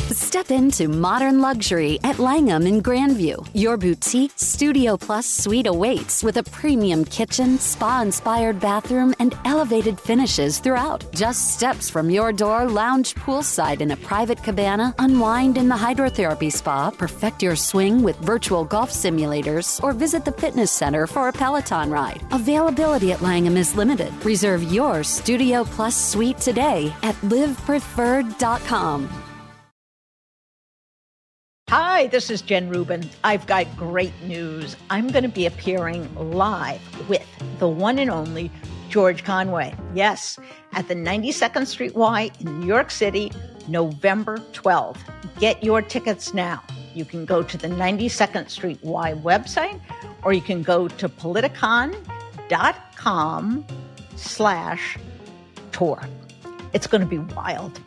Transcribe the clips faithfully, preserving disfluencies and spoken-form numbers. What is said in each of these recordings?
Step into modern luxury at Langham in Grandview. Your boutique Studio Plus suite awaits with a premium kitchen, spa-inspired bathroom, and elevated finishes throughout. Just steps from your door, lounge poolside in a private cabana, unwind in the hydrotherapy spa, perfect your swing with virtual golf simulators, or visit the fitness center for a Peloton ride. Availability at Langham is limited. Reserve your Studio Plus suite today at live preferred dot com. Hi, this is Jen Rubin. I've got great news. I'm going to be appearing live with the one and only George Conway. Yes, at the ninety-second Street Y in New York City, November twelfth. Get your tickets now. You can go to the ninety-second Street Y website, or you can go to politicon.com slash tour. It's going to be wild.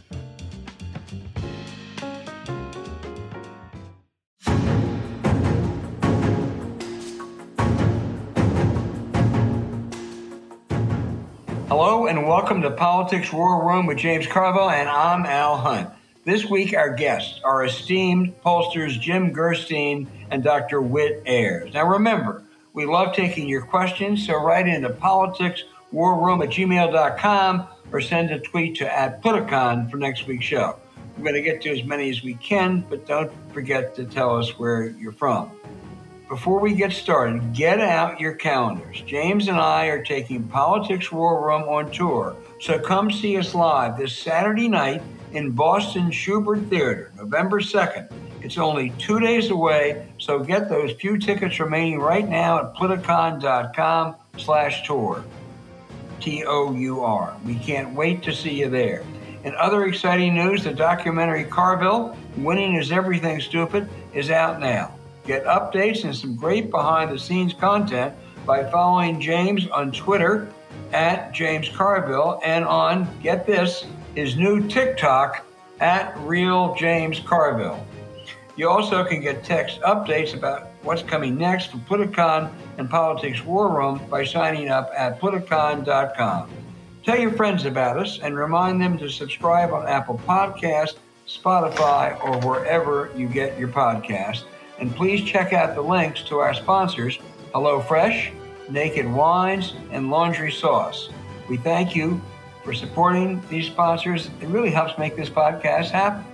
Hello and welcome to Politics War Room with James Carville, and I'm Al Hunt. This week our guests are esteemed pollsters Jim Gerstein and Doctor Whit Ayers. Now remember, we love taking your questions, so write into politicswarroom at gmail dot com or send a tweet to at Politicon for next week's show. We're going to get to as many as we can, but don't forget to tell us where you're from. Before we get started, get out your calendars. James and I are taking Politics War Room on tour, so come see us live this Saturday night in Boston Schubert Theater, November second. It's only two days away, so get those few tickets remaining right now at politicon.com slash tour, T O U R. We can't wait to see you there. In other exciting news, the documentary Carville, Winning is Everything Stupid, is out now. Get updates and some great behind-the-scenes content by following James on Twitter at James Carville and on, get this, his new TikTok at Real James Carville. You also can get text updates about what's coming next for Politicon and Politics War Room by signing up at politicon dot com. Tell your friends about us and remind them to subscribe on Apple Podcasts, Spotify, or wherever you get your podcasts. And please check out the links to our sponsors, HelloFresh, Naked Wines, and Laundry Sauce. We thank you for supporting these sponsors. It really helps make this podcast happen.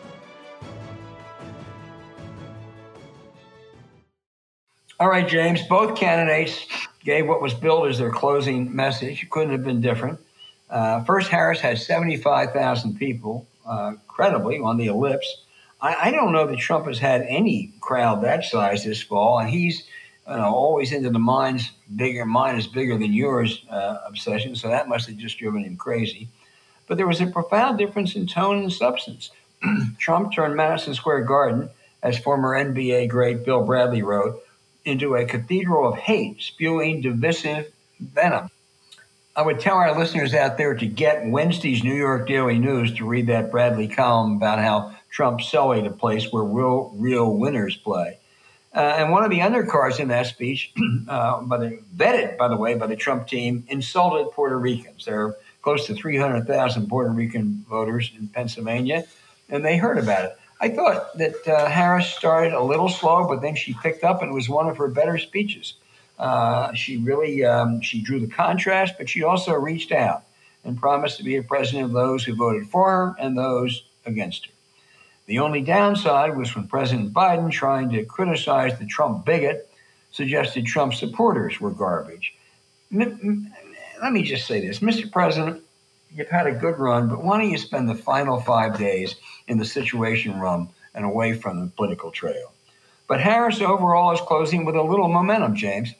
All right, James, both candidates gave what was billed as their closing message. It couldn't have been different. Uh, first, Harris had seventy-five thousand people, uh, credibly, on the ellipse. I don't know that Trump has had any crowd that size this fall, and he's you know, always into the mine's bigger, mine is bigger than yours uh, obsession, so that must have just driven him crazy. But there was a profound difference in tone and substance. Trump turned Madison Square Garden, as former N B A great Bill Bradley wrote, into a cathedral of hate, spewing divisive venom. I would tell our listeners out there to get Wednesday's New York Daily News to read that Bradley column about how Trump sullied a place where real, real winners play. Uh, and one of the undercards in that speech, uh, by the, vetted, by the way, by the Trump team, insulted Puerto Ricans. There are close to three hundred thousand Puerto Rican voters in Pennsylvania, and they heard about it. I thought that uh, Harris started a little slow, but then she picked up, and it was one of her better speeches. Uh, she really um, she drew the contrast, but she also reached out and promised to be a president of those who voted for her and those against her. The only downside was when President Biden, trying to criticize the Trump bigot, suggested Trump supporters were garbage. M- let me just say this. Mister President, you've had a good run, but why don't you spend the final five days in the Situation Room and away from the political trail? But Harris overall is closing with a little momentum, James.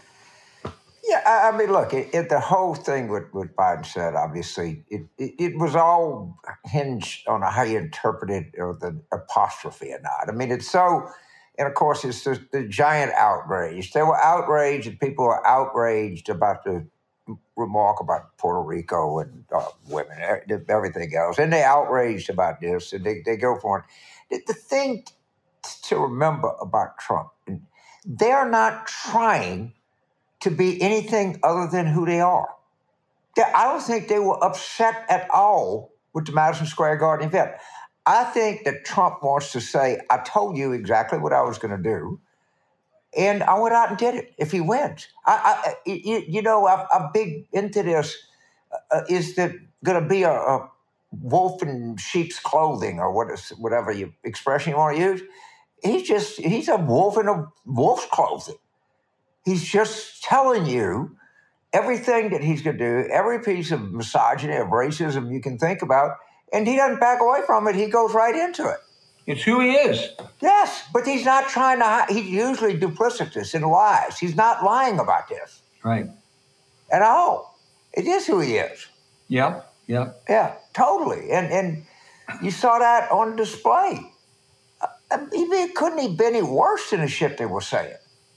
Yeah, I, I mean, look, it, it, the whole thing what, what Biden said, obviously, it, it, it was all hinged on how you interpret it or the apostrophe or not. I mean, it's so, and of course, it's the, the giant outrage. They were outraged, and people were outraged about the remark about Puerto Rico and uh, women, everything else. And they outraged about this, and they, they go for it. The, the thing to remember about Trump, they're not trying to be anything other than who they are. They, I don't think they were upset at all with the Madison Square Garden event. I think that Trump wants to say, I told you exactly what I was going to do, and I went out and did it. If he wins, I, I you, you know, I'm, I'm big into this. Uh, is there going to be a, a wolf in sheep's clothing, or what is whatever you, expression you want to use? He's just he's a wolf in a wolf's clothing. He's just telling you everything that he's going to do, every piece of misogyny, of racism you can think about, and he doesn't back away from it. He goes right into it. It's who he is. Yes, but he's not trying to, he's usually duplicitous and lies. He's not lying about this. Right. At all. It is who he is. Yep, yep. Yeah, totally. And and you saw that on display. Uh, he, couldn't he be any worse than the shit they were saying?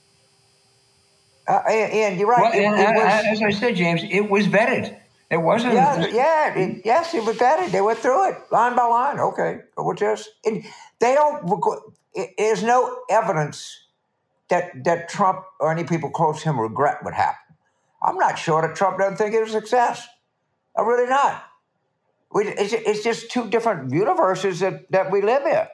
Uh, and, and you're right. Well, it, and it was, as I said, James, it was vetted. It wasn't. Yeah, yeah. It, yes, it was vetted. They went through it line by line. Okay, we're just. And they don't. It, there's no evidence that that Trump or any people close to him regret what happened. I'm not sure that Trump doesn't think it was a success. I'm really not. We, it's, it's just two different universes that, that we live in. I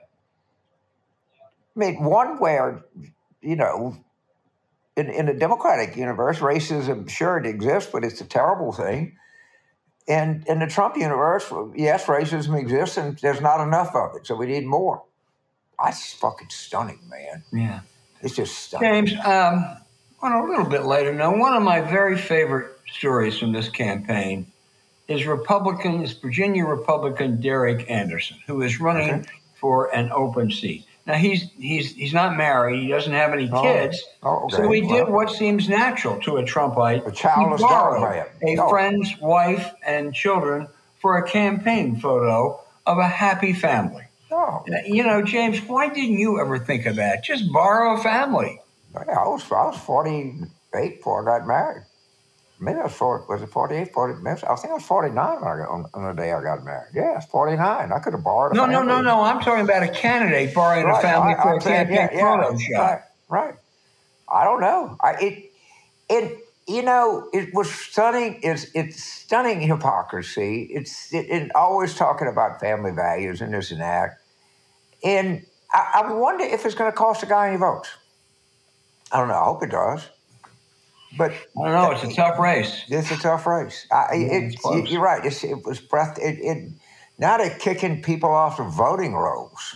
mean, one where, you know, in, in the Democratic universe, racism, sure, it exists, but it's a terrible thing. And in the Trump universe, yes, racism exists, and there's not enough of it, so we need more. That's fucking stunning, man. Yeah. It's just stunning. James, um, on a little bit later, now, one of my very favorite stories from this campaign is Republican, is Virginia Republican Derek Anderson, who is running okay. for an open seat. Now, he's he's he's not married. He doesn't have any kids. Oh, okay. So he well, did what seems natural to a Trumpite. A childless he borrowed dog a no. friend's wife and children for a campaign photo of a happy family. Oh. You know, James, why didn't you ever think of that? Just borrow a family. Yeah, I was I was forty-eight before I got married. Maybe I was forty. Was it forty-eight? forty, I think I was forty-nine when I got, on, on the day I got married. Yeah, it's forty-nine. I could have borrowed a no, family. No, no, no, no. I'm talking about a candidate borrowing right. a family I, for I'm a saying, campaign yeah, photo yeah, shot. Right, right. I don't know. I it it you know it was stunning. It's it's stunning hypocrisy. It's it, it always talking about family values and this and that. And I, I wonder if it's going to cost the guy any votes. I don't know. I hope it does. But I don't know. It's a tough race. It's a tough race. I, yeah, it, it, you're right. It's, it was breath. It, it, now they're kicking people off the voting rolls.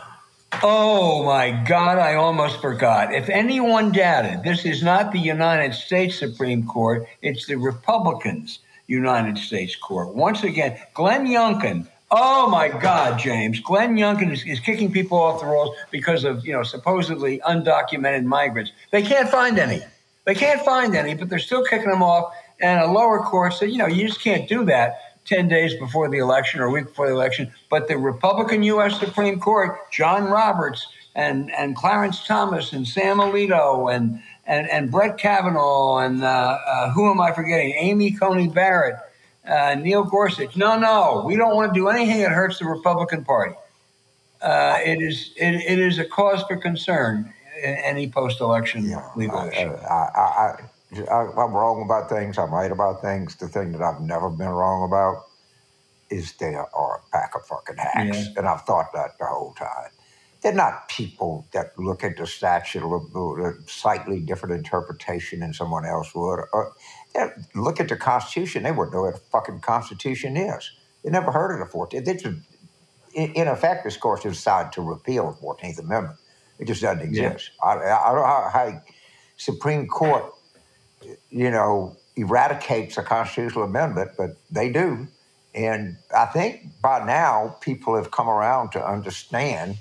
Oh, my God. I almost forgot. If anyone doubted, this is not the United States Supreme Court. It's the Republicans' United States Court. Once again, Glenn Youngkin. Oh, my God, James. Glenn Youngkin is, is kicking people off the rolls because of, you know, supposedly undocumented migrants. They can't find any. They can't find any, but they're still kicking them off. And a lower court said, you know, you just can't do that ten days before the election or a week before the election. But the Republican U S Supreme Court, John Roberts and, and Clarence Thomas and Sam Alito and and, and Brett Kavanaugh and uh, uh, who am I forgetting? Amy Coney Barrett, uh, Neil Gorsuch. No, no, we don't want to do anything that hurts the Republican Party. Uh, it is it, it is a cause for concern. Any post-election yeah, legal I, issue. I, I, I, I'm wrong about things. I'm right about things. The thing that I've never been wrong about is they are a pack of fucking hacks. Yeah. And I've thought that the whole time. They're not people that look at the statute with a slightly different interpretation than someone else would. Or look at the Constitution. They wouldn't know what a fucking Constitution is. They never heard of the fourteenth. In effect, this course decided to repeal the fourteenth Amendment. It just doesn't exist. Yeah. I, I don't know how, how Supreme Court, you know, eradicates a constitutional amendment, but they do. And I think by now people have come around to understand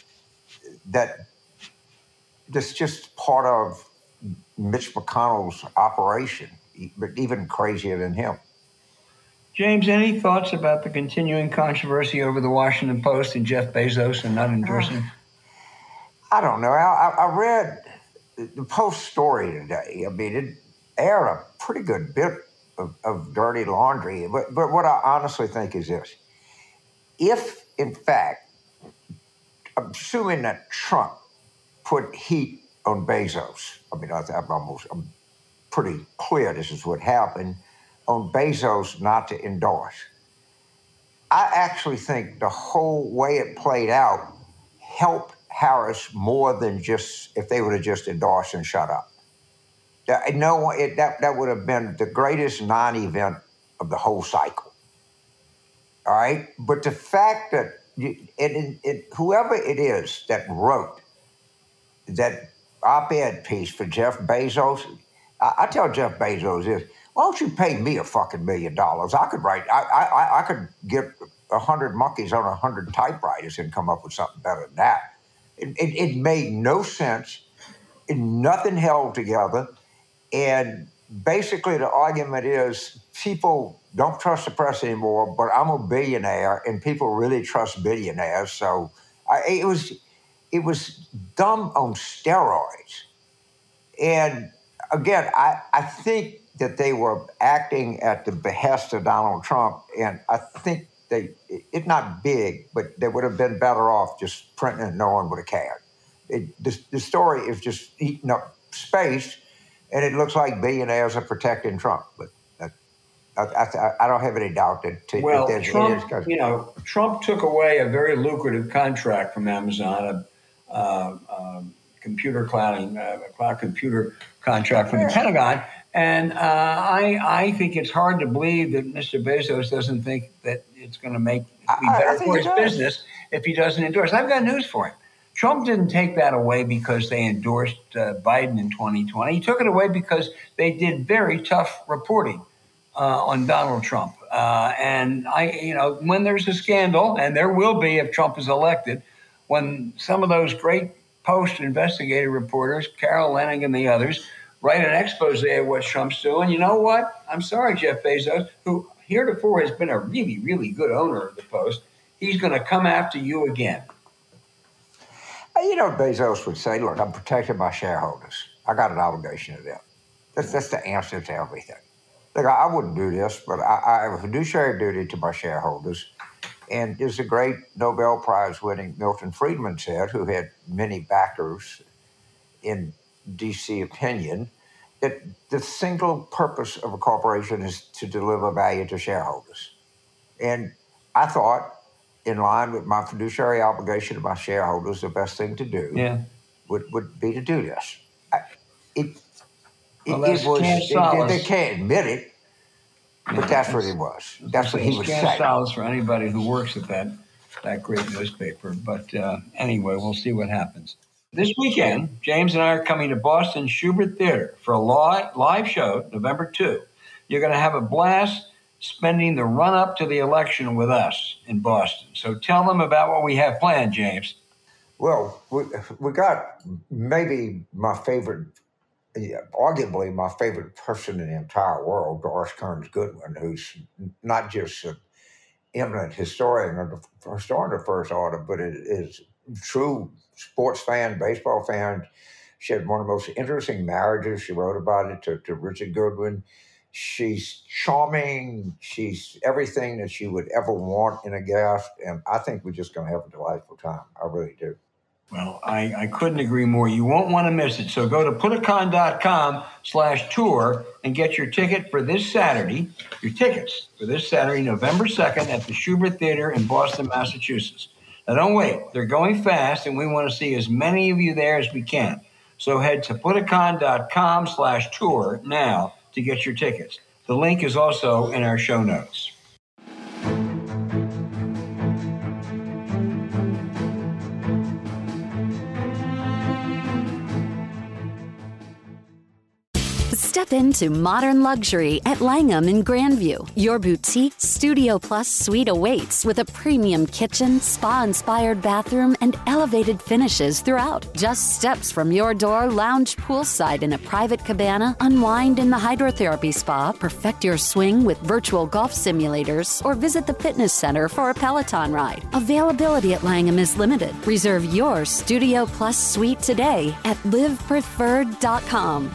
that this is just part of Mitch McConnell's operation, but even crazier than him. James, any thoughts about the continuing controversy over the Washington Post and Jeff Bezos and not endorsing? Uh. I don't know. I, I read the Post story today. I mean, it aired a pretty good bit of, of dirty laundry. But, but what I honestly think is this. If, in fact, assuming that Trump put heat on Bezos, I mean, I, I'm almost I'm pretty clear this is what happened, on Bezos not to endorse. I actually think the whole way it played out helped Harris more than just if they would have just endorsed and shut up. That, no, it, that, that would have been the greatest non-event of the whole cycle. All right? But the fact that you, it, it, it, whoever it is that wrote that op-ed piece for Jeff Bezos, I, I tell Jeff Bezos this, why don't you pay me a fucking million dollars? I could write, I, I, I could get a hundred monkeys on a hundred typewriters and come up with something better than that. It, it, it made no sense. It, nothing held together. And basically the argument is people don't trust the press anymore, but I'm a billionaire and people really trust billionaires. So I, it was it was dumb on steroids. And again, I, I think that they were acting at the behest of Donald Trump. And I think they, it's not big, but they would have been better off just printing it and no one would have cared. It, the, the story is just eating up space. And it looks like billionaires are protecting Trump, but that, I, I, I don't have any doubt that. To, well, that Trump, you know, Trump took away a very lucrative contract from Amazon, a uh, uh, computer clouding, uh, a cloud computer contract from the Pentagon, and uh, I, I think it's hard to believe that Mister Bezos doesn't think that it's going to make it be better for his business if he doesn't endorse. I've got news for him. Trump didn't take that away because they endorsed uh, Biden in twenty twenty. He took it away because they did very tough reporting uh, on Donald Trump. Uh, and I, you know, when there's a scandal, and there will be if Trump is elected, when some of those great Post investigative reporters, Carol Leonnig and the others, write an expose of what Trump's doing, you know what? I'm sorry, Jeff Bezos, who heretofore has been a really, really good owner of the Post. He's going to come after you again. You know, Bezos would say, look, I'm protecting my shareholders. I got an obligation to them. That's, that's the answer to everything. Look, I, I wouldn't do this, but I, I have a fiduciary duty to my shareholders. And as the great Nobel Prize winning Milton Friedman said, who had many backers in D C opinion, that the single purpose of a corporation is to deliver value to shareholders. And I thought, in line with my fiduciary obligation to my shareholders, the best thing to do yeah. would, would be to do this. I, it it, well, it was, it, they can't admit it, but yeah, that's what it was. That's what he would say. Solace for anybody who works at that, that great newspaper. But uh, anyway, we'll see what happens. This weekend, James and I are coming to Boston Shubert Theater for a live, live show, November second. You're going to have a blast spending the run-up to the election with us in Boston. So tell them about what we have planned, James. Well, we, we got maybe my favorite, yeah, arguably my favorite person in the entire world, Doris Kearns Goodwin, who's not just an eminent historian or the historian of the first order, but it is a true sports fan, baseball fan. She had one of the most interesting marriages. She wrote about it to, to Richard Goodwin. She's charming. She's everything that you would ever want in a guest. And I think we're just going to have a delightful time. I really do. Well, I, I couldn't agree more. You won't want to miss it. So go to putacon.com slash tour and get your ticket for this Saturday, your tickets for this Saturday, November second at the Shubert Theater in Boston, Massachusetts. Now, don't wait. They're going fast, and we want to see as many of you there as we can. So head to putacon.com slash tour now to get your tickets. The link is also in our show notes. Step into modern luxury at Langham in Grandview. Your boutique Studio Plus suite awaits with a premium kitchen, spa-inspired bathroom, and elevated finishes throughout. Just steps from your door, lounge poolside in a private cabana, unwind in the hydrotherapy spa, perfect your swing with virtual golf simulators, or visit the fitness center for a Peloton ride. Availability at Langham is limited. Reserve your Studio Plus suite today at live preferred dot com.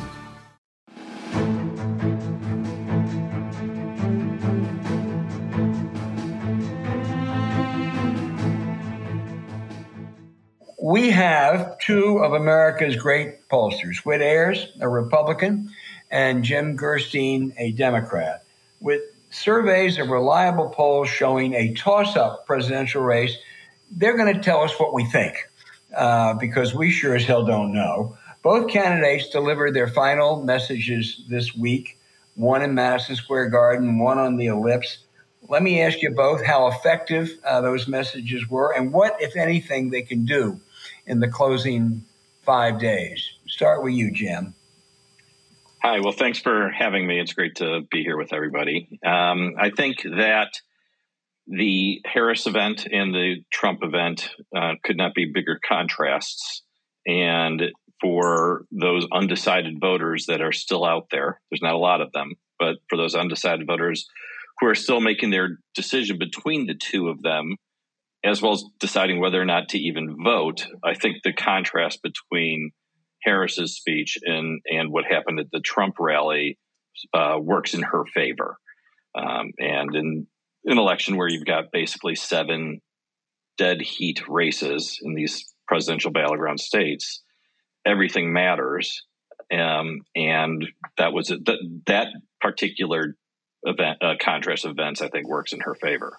We have two of America's great pollsters, Whit Ayers, a Republican, and Jim Gerstein, a Democrat. Whit, surveys of reliable polls showing a toss-up presidential race, they're going to tell us what we think, uh, because we sure as hell don't know. Both candidates delivered their final messages this week, one in Madison Square Garden, one on the Ellipse. Let me ask you both how effective uh, those messages were and what, if anything, they can do in the closing five days. Start with you, Jim. Hi, well, thanks for having me. It's great to be here with everybody. Um, I think that the Harris event and the Trump event uh, could not be bigger contrasts. And for those undecided voters that are still out there, there's not a lot of them, but for those undecided voters who are still making their decision between the two of them, as well as deciding whether or not to even vote, I think the contrast between Harris's speech and, and what happened at the Trump rally uh, works in her favor. Um, and in an election where you've got basically seven dead heat races in these presidential battleground states, everything matters. Um, and that was that, that particular event, uh, contrast of events, I think, works in her favor.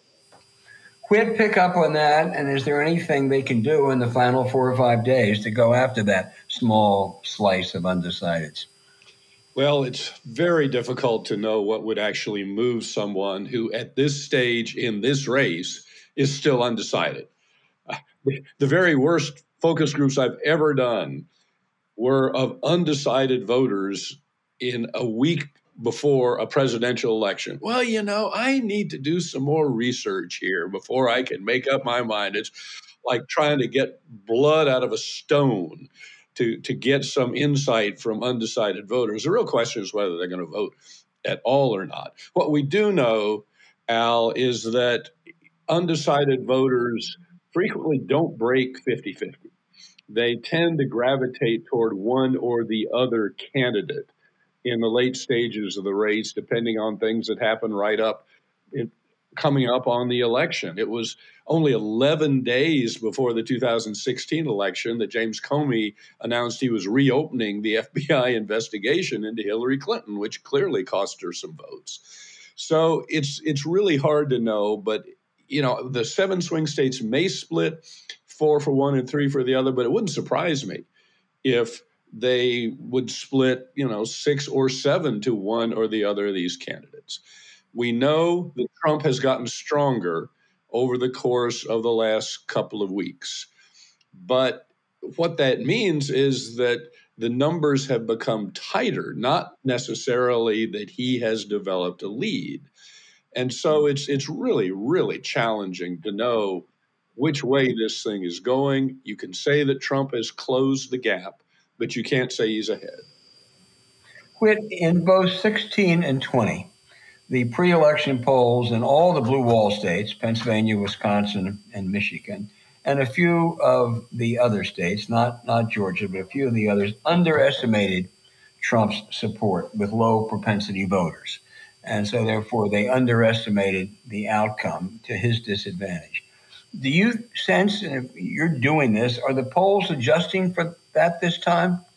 Whit, pick up on that, and is there anything they can do in the final four or five days to go after that small slice of undecideds? Well, it's very difficult to know what would actually move someone who at this stage in this race is still undecided. Uh, the very worst focus groups I've ever done were of undecided voters in a week before a presidential election. Well, you know, I need to do some more research here before I can make up my mind. It's like trying to get blood out of a stone to, to get some insight from undecided voters. The real question is whether they're going to vote at all or not. What we do know, Al, is that undecided voters frequently don't break fifty-fifty. They tend to gravitate toward one or the other candidate in the late stages of the race, depending on things that happen right up in, coming up on the election. It was only eleven days before the two thousand sixteen election that James Comey announced he was reopening the F B I investigation into Hillary Clinton, which clearly cost her some votes. So it's it's really hard to know, but you know, the seven swing states may split four for one and three for the other, but it wouldn't surprise me if they would split, you know, six or seven to one or the other of these candidates. We know that Trump has gotten stronger over the course of the last couple of weeks. But what that means is that the numbers have become tighter, not necessarily that he has developed a lead. And so it's it's really, really challenging to know which way this thing is going. You can say that Trump has closed the gap, but you can't say he's ahead. Whit, in both sixteen and twenty, the pre-election polls in all the blue wall states, Pennsylvania, Wisconsin, and Michigan, and a few of the other states, not, not Georgia, but a few of the others, underestimated Trump's support with low propensity voters. And so, therefore, they underestimated the outcome to his disadvantage. Do you sense, and if you're doing this, are the polls adjusting for that this time?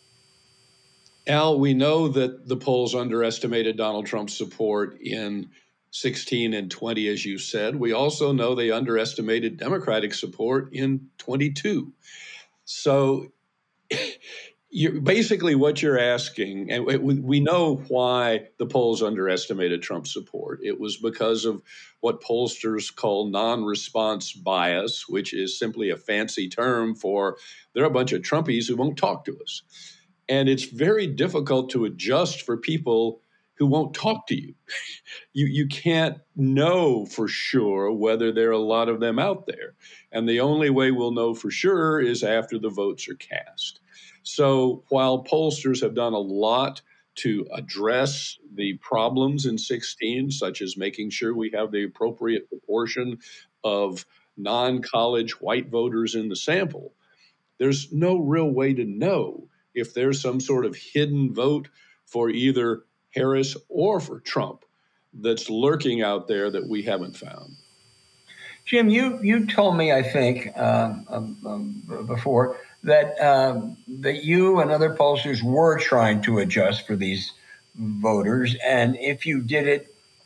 Al, we know that the polls underestimated Donald Trump's support in sixteen and twenty, as you said. We also know they underestimated Democratic support in twenty-two. So you're, basically what you're asking, and we know why the polls underestimated Trump's support. It was because of what pollsters call non-response bias, which is simply a fancy term for there are a bunch of Trumpies who won't talk to us. And it's very difficult to adjust for people who won't talk to you. You you can't know for sure whether there are a lot of them out there. And the only way we'll know for sure is after the votes are cast. So while pollsters have done a lot to address the problems in sixteen, such as making sure we have the appropriate proportion of non-college white voters in the sample, there's no real way to know if there's some sort of hidden vote for either Harris or for Trump that's lurking out there that we haven't found. Jim, you, you told me, I think, um, um, um, before that um, that you and other pollsters were trying to adjust for these voters. And if you did it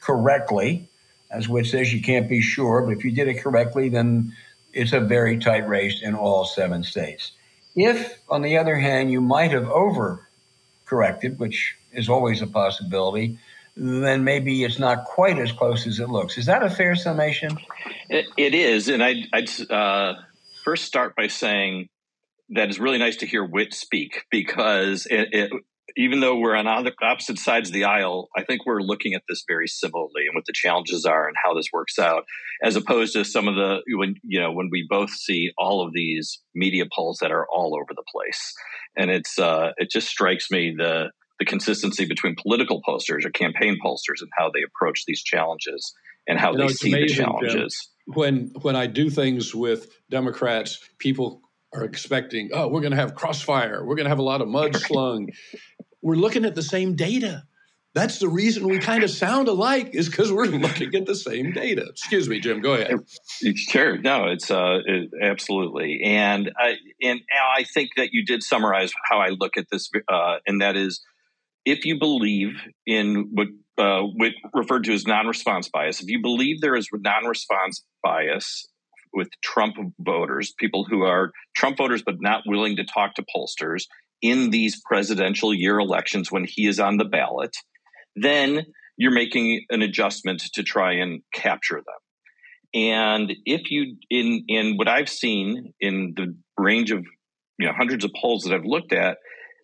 correctly, as Whit says, you can't be sure, but if you did it correctly, then it's a very tight race in all seven states. If, on the other hand, you might have overcorrected, which is always a possibility, then maybe it's not quite as close as it looks. Is that a fair summation? It, it is. And I'd, I'd uh, first start by saying that it's really nice to hear Whit speak, because it, it, even though we're on opposite sides of the aisle, I think we're looking at this very similarly and what the challenges are and how this works out, as opposed to some of the, when, you know, when we both see all of these media polls that are all over the place. And it's, uh, it just strikes me the, the consistency between political pollsters or campaign pollsters and how they approach these challenges and how you they know, see amazing, the challenges. Jim. When, when I do things with Democrats, people are expecting, oh, we're going to have crossfire. We're going to have a lot of mudslung. We're looking at the same data. That's the reason we kind of sound alike, is because we're looking at the same data. Excuse me, Jim, go ahead. Sure. No, it's uh, it, absolutely. And I, and I think that you did summarize how I look at this, uh, and that is, if you believe in what uh, what referred to as non-response bias, if you believe there is non-response bias with Trump voters, people who are Trump voters but not willing to talk to pollsters in these presidential year elections when he is on the ballot, then you're making an adjustment to try and capture them. And if you, in in what I've seen in the range of, you know, hundreds of polls that I've looked at,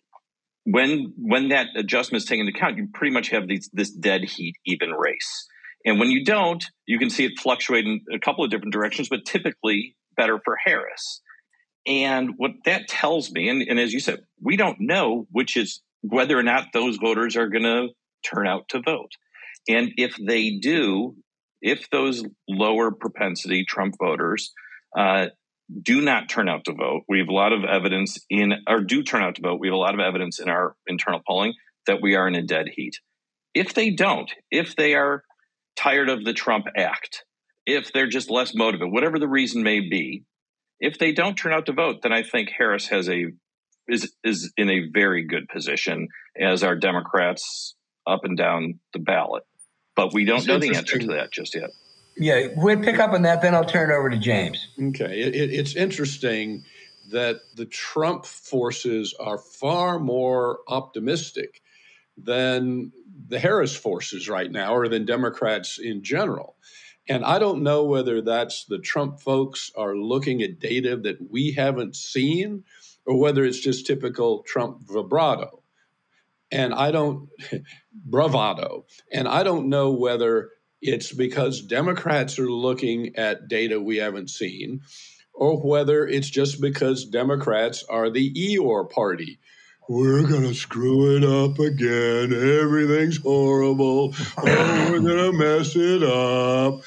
when when that adjustment is taken into account, you pretty much have these, this dead heat even race. And when you don't, you can see it fluctuate in a couple of different directions, but typically better for Harris. And what that tells me, and, and as you said, we don't know which is whether or not those voters are going to turn out to vote. And if they do, if those lower propensity Trump voters uh, do not turn out to vote, we have a lot of evidence in, or do turn out to vote, we have a lot of evidence in our internal polling that we are in a dead heat. If they don't, if they are tired of the Trump act, if they're just less motivated, whatever the reason may be, if they don't turn out to vote, then I think Harris has a is is in a very good position, as are Democrats up and down the ballot. But we don't It's know the answer to that just yet. Yeah, we'll pick up on that, then I'll turn it over to James. Okay, it, it, it's interesting that the Trump forces are far more optimistic than the Harris forces right now, or than Democrats in general. And I don't know whether that's the Trump folks are looking at data that we haven't seen, or whether it's just typical Trump vibrato. And I don't, bravado. And I don't know whether it's because Democrats are looking at data we haven't seen, or whether it's just because Democrats are the Eeyore party. We're going to screw it up again. Everything's horrible. Oh, we're going to mess it up.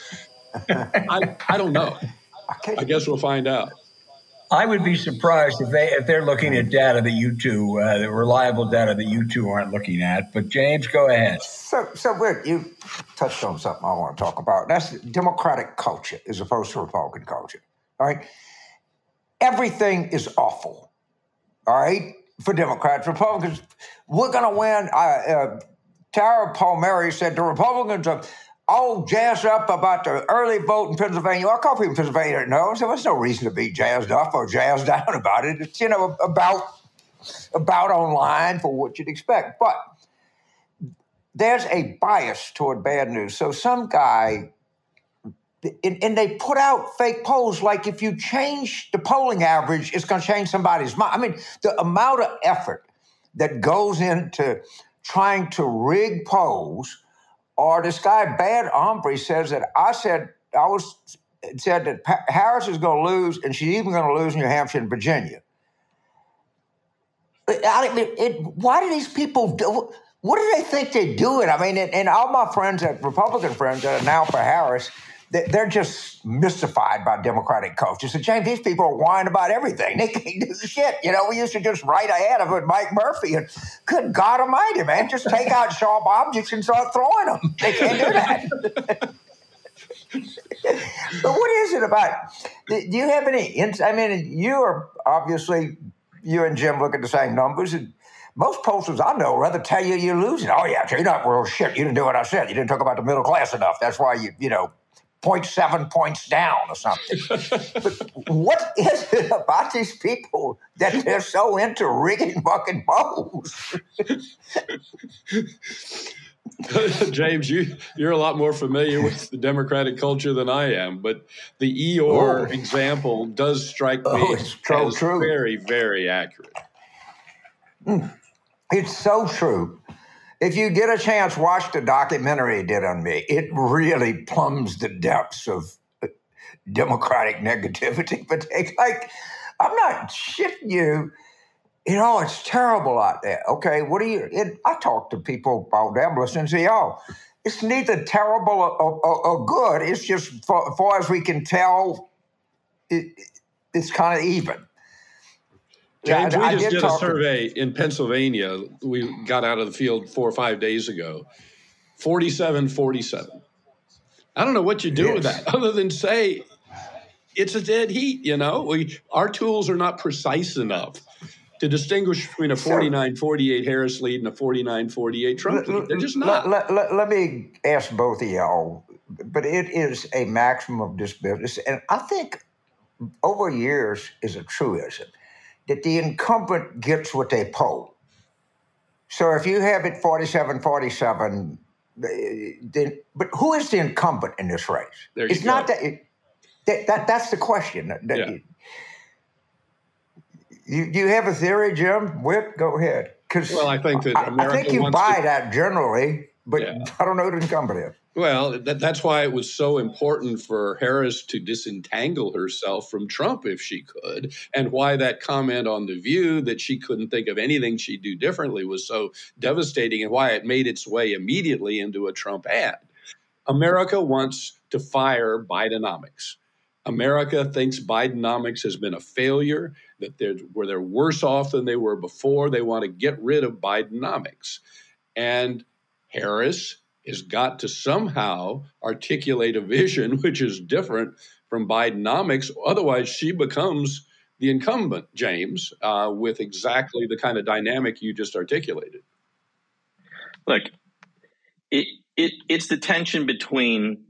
I, I don't know. I guess we'll find out. I would be surprised if they if they're looking at data that you two, uh, the reliable data that you two aren't looking at. But James, go ahead. So, so Rick, you touched on something I want to talk about. That's Democratic culture as opposed to Republican culture. All right, everything is awful. All right, for Democrats, Republicans, we're going to win. Uh, uh, Tara Palmieri said the Republicans are all jazzed up about the early vote in Pennsylvania. Well, a couple people in Pennsylvania don't know, so there's no reason to be jazzed up or jazzed down about it. It's, you know, about, about online for what you'd expect. But there's a bias toward bad news. So some guy, and, and they put out fake polls like if you change the polling average, it's going to change somebody's mind. I mean, the amount of effort that goes into trying to rig polls. Or this guy, Bad Ombre, says that I said, I was said that Harris is going to lose, and she's even going to lose New Hampshire and Virginia. I mean, it, why do these people do? What do they think they're doing? I mean, and, and all my friends, that Republican friends that are now for Harris, they, they're just mystified by Democratic culture. So, James, these people are whining about everything. They can't do shit. You know, we used to just write ahead of it, Mike Murphy, and good God Almighty, man, just take out sharp objects and start throwing them. They can't do that. But what is it about? Do you have any insight? I mean, you are obviously, you and Jim look at the same numbers, most pollsters I know rather tell you you're losing. Oh, yeah, you're not, well, shit, you didn't do what I said. You didn't talk about the middle class enough. That's why you, you know, zero point seven points down or something. But what is it about these people that they're so into rigging fucking polls? James, you, you're a lot more familiar with the Democratic culture than I am, but the Eeyore oh. example does strike me oh, it's so as true. very, very accurate. Mm. It's so true. If you get a chance, watch the documentary it did on me. It really plumbs the depths of Democratic negativity. But it's like, I'm not shitting you. You know, it's terrible out there. Okay, what do you, it, I talk to people about them, listen to y'all. It's neither terrible or, or, or good. It's just, for, far as we can tell, it, it's kind of even. James, I, we I just did, did a talk survey to, in Pennsylvania. We got out of the field four or five days ago. forty-seven forty-seven. I don't know what you do yes. with that other than say it's a dead heat, you know? We Our tools are not precise enough to distinguish between a forty-nine forty-eight Harris lead and a forty-nine forty-eight Trump lead. They're just not. Let, let, let, let me ask both of y'all, but it is a maximum of this business. And I think over years is a truism that the incumbent gets what they poll. So if you have it forty-seven forty-seven, then, but who is the incumbent in this race? There you it's go. not that, it, that, that, that's the question. That, yeah. You, you have a theory, Jim? Whip, go ahead. Well, I think that America I, I think you wants buy to, that generally, but yeah. I don't know who the incumbent is. Well, that, that's why it was so important for Harris to disentangle herself from Trump if she could, and why that comment on The View that she couldn't think of anything she'd do differently was so devastating, and why it made its way immediately into a Trump ad. America wants to fire Bidenomics. America thinks Bidenomics has been a failure, that they're, where they're worse off than they were before. They want to get rid of Bidenomics. And Harris has got to somehow articulate a vision which is different from Bidenomics. Otherwise, she becomes the incumbent, James, uh, with exactly the kind of dynamic you just articulated. Look, it, it it's the tension between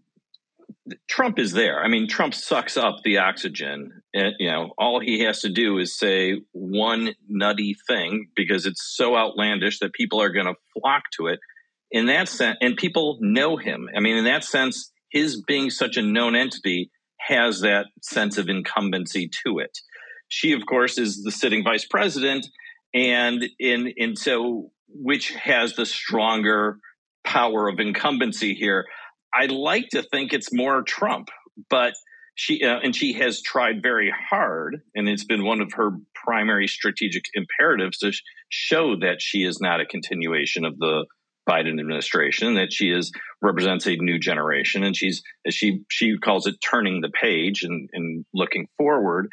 Trump is there. I mean, Trump sucks up the oxygen. And, you know, all he has to do is say one nutty thing because it's so outlandish that people are going to flock to it. In that sense, and people know him. I mean, in that sense, his being such a known entity has that sense of incumbency to it. She, of course, is the sitting vice president, and in and so which has the stronger power of incumbency here. I like to think it's more Trump, but she uh, and she has tried very hard, and it's been one of her primary strategic imperatives to sh- show that she is not a continuation of the Biden administration, that she is represents a new generation, and she's as she she calls it turning the page and, and looking forward.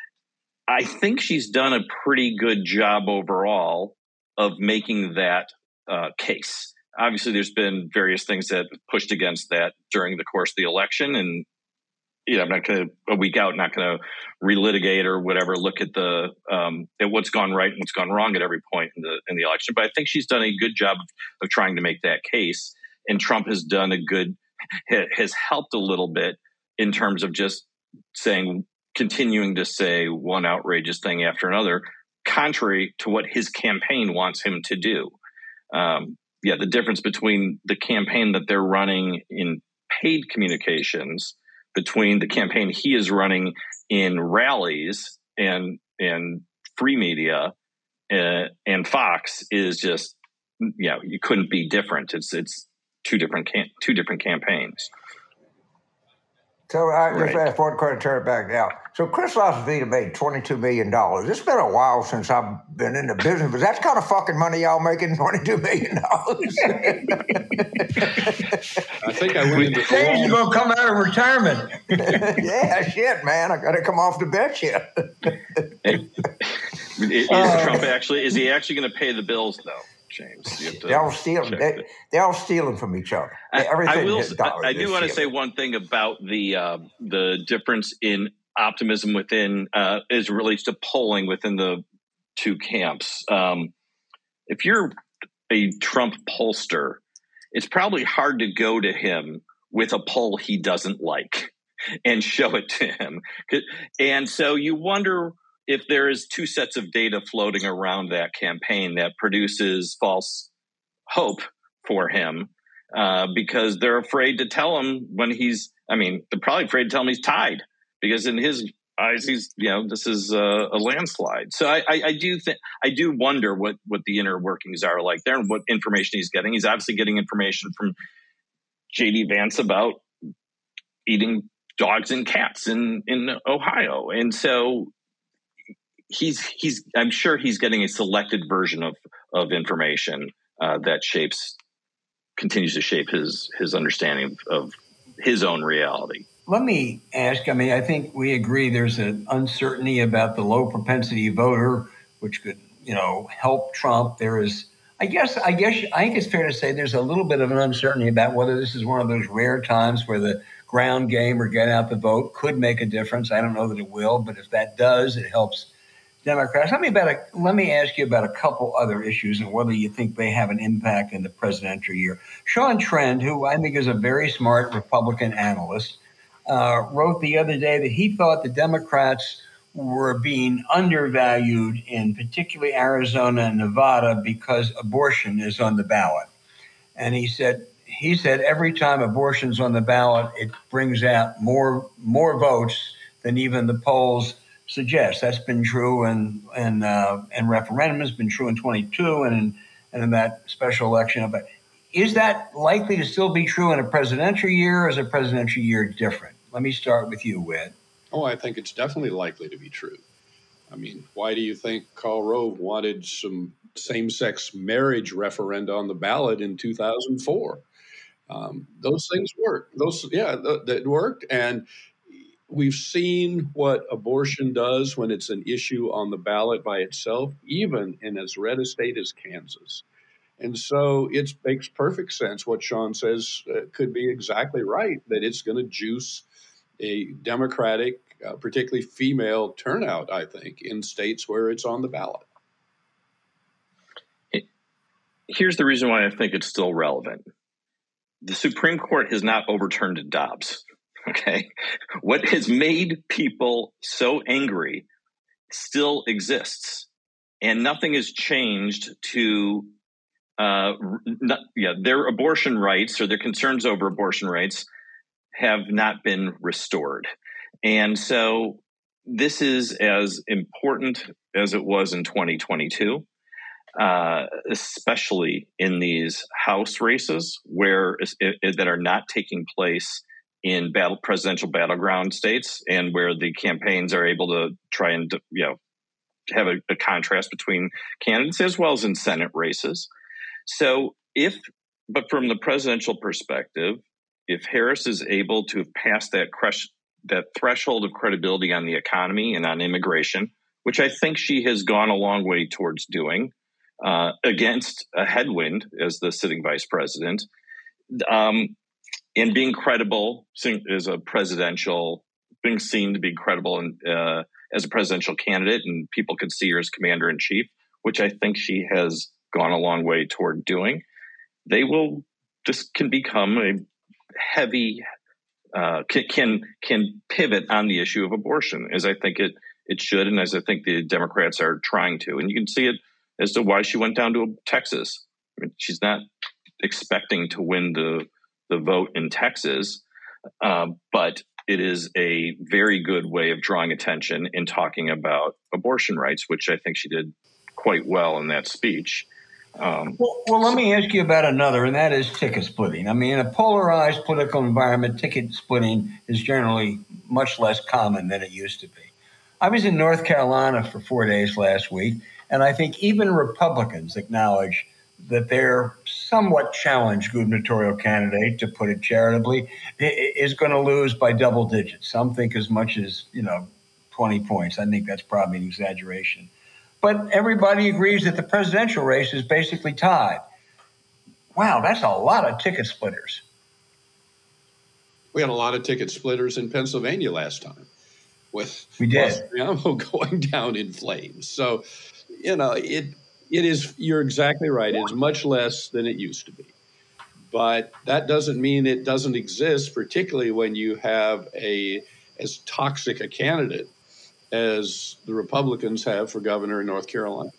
I think she's done a pretty good job overall of making that uh, case. Obviously, there's been various things that pushed against that during the course of the election, and you know, I'm not going to a week out, not going to relitigate or whatever. Look at the um, at what's gone right and what's gone wrong at every point in the in the election. But I think she's done a good job of, of trying to make that case, and Trump has done a good has helped a little bit in terms of just saying, continuing to say one outrageous thing after another, contrary to what his campaign wants him to do. Um, yeah, the difference between the campaign that they're running in paid communications between the campaign he is running in rallies and and free media uh, and Fox is just, you know, you couldn't be different. It's it's two different cam- two different campaigns. So I just Right. asked one question, turn it back now. So Chris LaCivita made twenty-two million dollars. It's been a while since I've been in the business, but that's kind of fucking money y'all making, twenty-two million dollars. I think I went into James, you're going to come out of retirement. Yeah, shit, man. I got to come off the bench here. Is Uh, Trump actually? Is he actually going to pay the bills, though, James? You have to They're all stealing. check They, that. they're all stealing from each other. I, Everything I will. is I, dollars. I do they're want to say stealing. one thing about the uh, the difference in optimism within uh, as it relates to polling within the two camps. Um, if you're a Trump pollster, it's probably hard to go to him with a poll he doesn't like and show it to him. And so you wonder if there is two sets of data floating around that campaign that produces false hope for him, uh, because they're afraid to tell him when he's, I mean, they're probably afraid to tell him he's tied, because in his eyes, he's, you know, this is a, a landslide. So I, I, I do think, I do wonder what, what the inner workings are like there and what information he's getting. He's obviously getting information from J D Vance about eating dogs and cats in, in Ohio. And so he's, he's, I'm sure he's getting a selected version of, of information uh, that shapes, continues to shape his, his understanding of, of his own reality. Let me ask, I mean, I think we agree there's an uncertainty about the low propensity voter, which could, you know, help Trump. There is, I guess, I guess, I think it's fair to say there's a little bit of an uncertainty about whether this is one of those rare times where the ground game or get out the vote could make a difference. I don't know that it will, but if that does, it helps Democrats. Let me about a, let me ask you about a couple other issues and whether you think they have an impact in the presidential year. Sean Trend, who I think is a very smart Republican analyst, uh, wrote the other day that he thought the Democrats were being undervalued in particularly Arizona and Nevada because abortion is on the ballot. And he said he said every time abortion's on the ballot, it brings out more more votes than even the polls suggest. That's been true in in, uh, in referendum. It's been true in twenty-two and in, and in that special election. But is that likely to still be true in a presidential year, or is a presidential year different? Let me start with you, Whit. Oh, I think it's definitely likely to be true. I mean, why do you think Karl Rove wanted some same-sex marriage referenda on the ballot in two thousand four? Um, those things work. Those, yeah, th- that worked. And we've seen what abortion does when it's an issue on the ballot by itself, even in as red a state as Kansas. And so it makes perfect sense. What Sean says uh, could be exactly right, that it's going to juice a Democratic, uh, particularly female turnout, I think, in states where it's on the ballot. Here's the reason why I think it's still relevant. The Supreme Court has not overturned Dobbs. Okay. What has made people so angry still exists, and nothing has changed to, uh, not, yeah, their abortion rights or their concerns over abortion rights have not been restored. And so this is as important as it was in twenty twenty-two, uh, especially in these House races where it, it, that are not taking place in battle presidential battleground states, and where the campaigns are able to try and, you know, have a, a contrast between candidates, as well as in Senate races. So if, but from the presidential perspective, if Harris is able to pass that crush, that threshold of credibility on the economy and on immigration, which I think she has gone a long way towards doing, uh, against a headwind as the sitting vice president, um, and being credible as a presidential, being seen to be credible and, uh, as a presidential candidate, and people could see her as commander in chief, which I think she has gone a long way toward doing, they will, this can become a heavy, uh, can, can, can pivot on the issue of abortion, as I think it, it should. And as I think the Democrats are trying to, and you can see it as to why she went down to Texas. I mean, she's not expecting to win the, the vote in Texas, uh, but it is a very good way of drawing attention in talking about abortion rights, which I think she did quite well in that speech. Um, well, well, let me ask you about another, and that is ticket splitting. I mean, in a polarized political environment, ticket splitting is generally much less common than it used to be. I was in North Carolina for four days last week, and I think even Republicans acknowledge that their somewhat challenged gubernatorial candidate, to put it charitably, is going to lose by double digits. Some think as much as, you know, twenty points. I think that's probably an exaggeration. But everybody agrees that the presidential race is basically tied. Wow, that's a lot of ticket splitters. We had a lot of ticket splitters in Pennsylvania last time, with we did Mastriano going down in flames. So, you know, it It is, you're exactly right. It's much less than it used to be. But that doesn't mean it doesn't exist, particularly when you have a as toxic a candidate as the Republicans have for governor in North Carolina.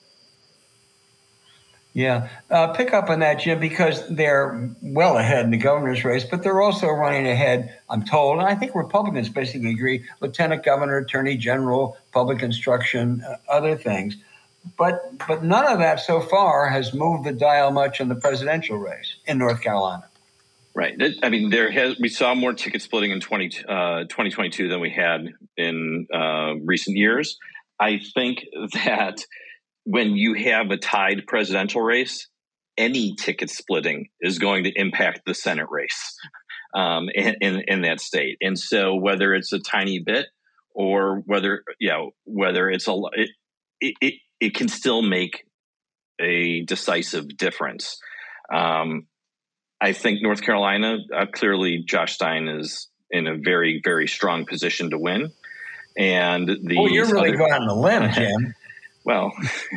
Yeah, uh, pick up on that, Jim, because they're well ahead in the governor's race, but they're also running ahead, I'm told, and I think Republicans basically agree, lieutenant governor, attorney general, public instruction, uh, other things. But but none of that so far has moved the dial much in the presidential race in North Carolina. Right. I mean, there has we saw more ticket splitting in twenty, uh, twenty twenty-two than we had in uh, recent years. I think that when you have a tied presidential race, any ticket splitting is going to impact the Senate race um, in, in, in that state. And so whether it's a tiny bit or whether, you know, whether it's a, it, it, it, it can still make a decisive difference. Um, I think North Carolina, uh, clearly Josh Stein is in a very, very strong position to win. And the Oh, you're really other, going on the limb, Jim. Well,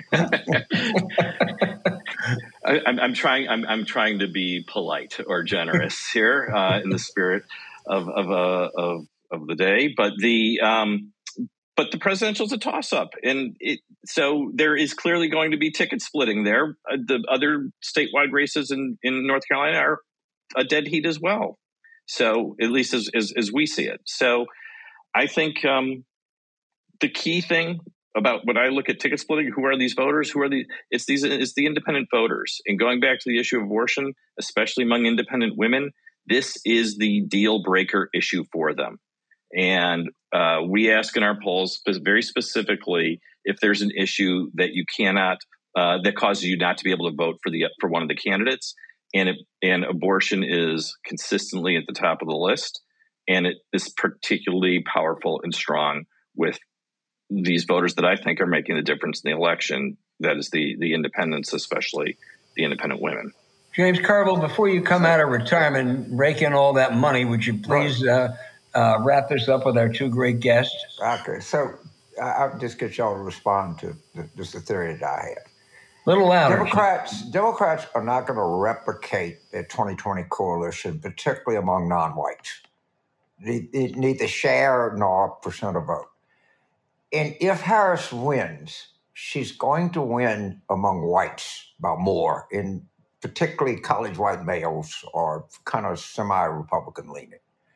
I, I'm, I'm trying. I'm, I'm trying to be polite or generous here uh, in the spirit of of, uh, of of the day. But the um, but the presidential is a toss up, and it, so there is clearly going to be ticket splitting there. Uh, the other statewide races in, in North Carolina are a dead heat as well. So at least as as, as we see it. So I think um, the key thing about when I look at ticket splitting, who are these voters? Who are the? It's these. It's the independent voters. And going back to the issue of abortion, especially among independent women, this is the deal breaker issue for them. And uh, we ask in our polls very specifically if there's an issue that you cannot uh, that causes you not to be able to vote for the for one of the candidates, and it, and abortion is consistently at the top of the list, and it is particularly powerful and strong with these voters that I think are making the difference in the election. That is the the independents, especially the independent women. James Carville, before you come out of retirement and rake in all that money, would you please uh, uh, wrap this up with our two great guests? Okay, so I'll just get y'all to respond to the, just the theory that I have. Little louder. Democrats, Democrats are not going to replicate their twenty twenty coalition, particularly among non-whites. They, they neither share nor percent of vote. And if Harris wins, she's going to win among whites by more, in particularly college white males or kind of semi-Republican leaning.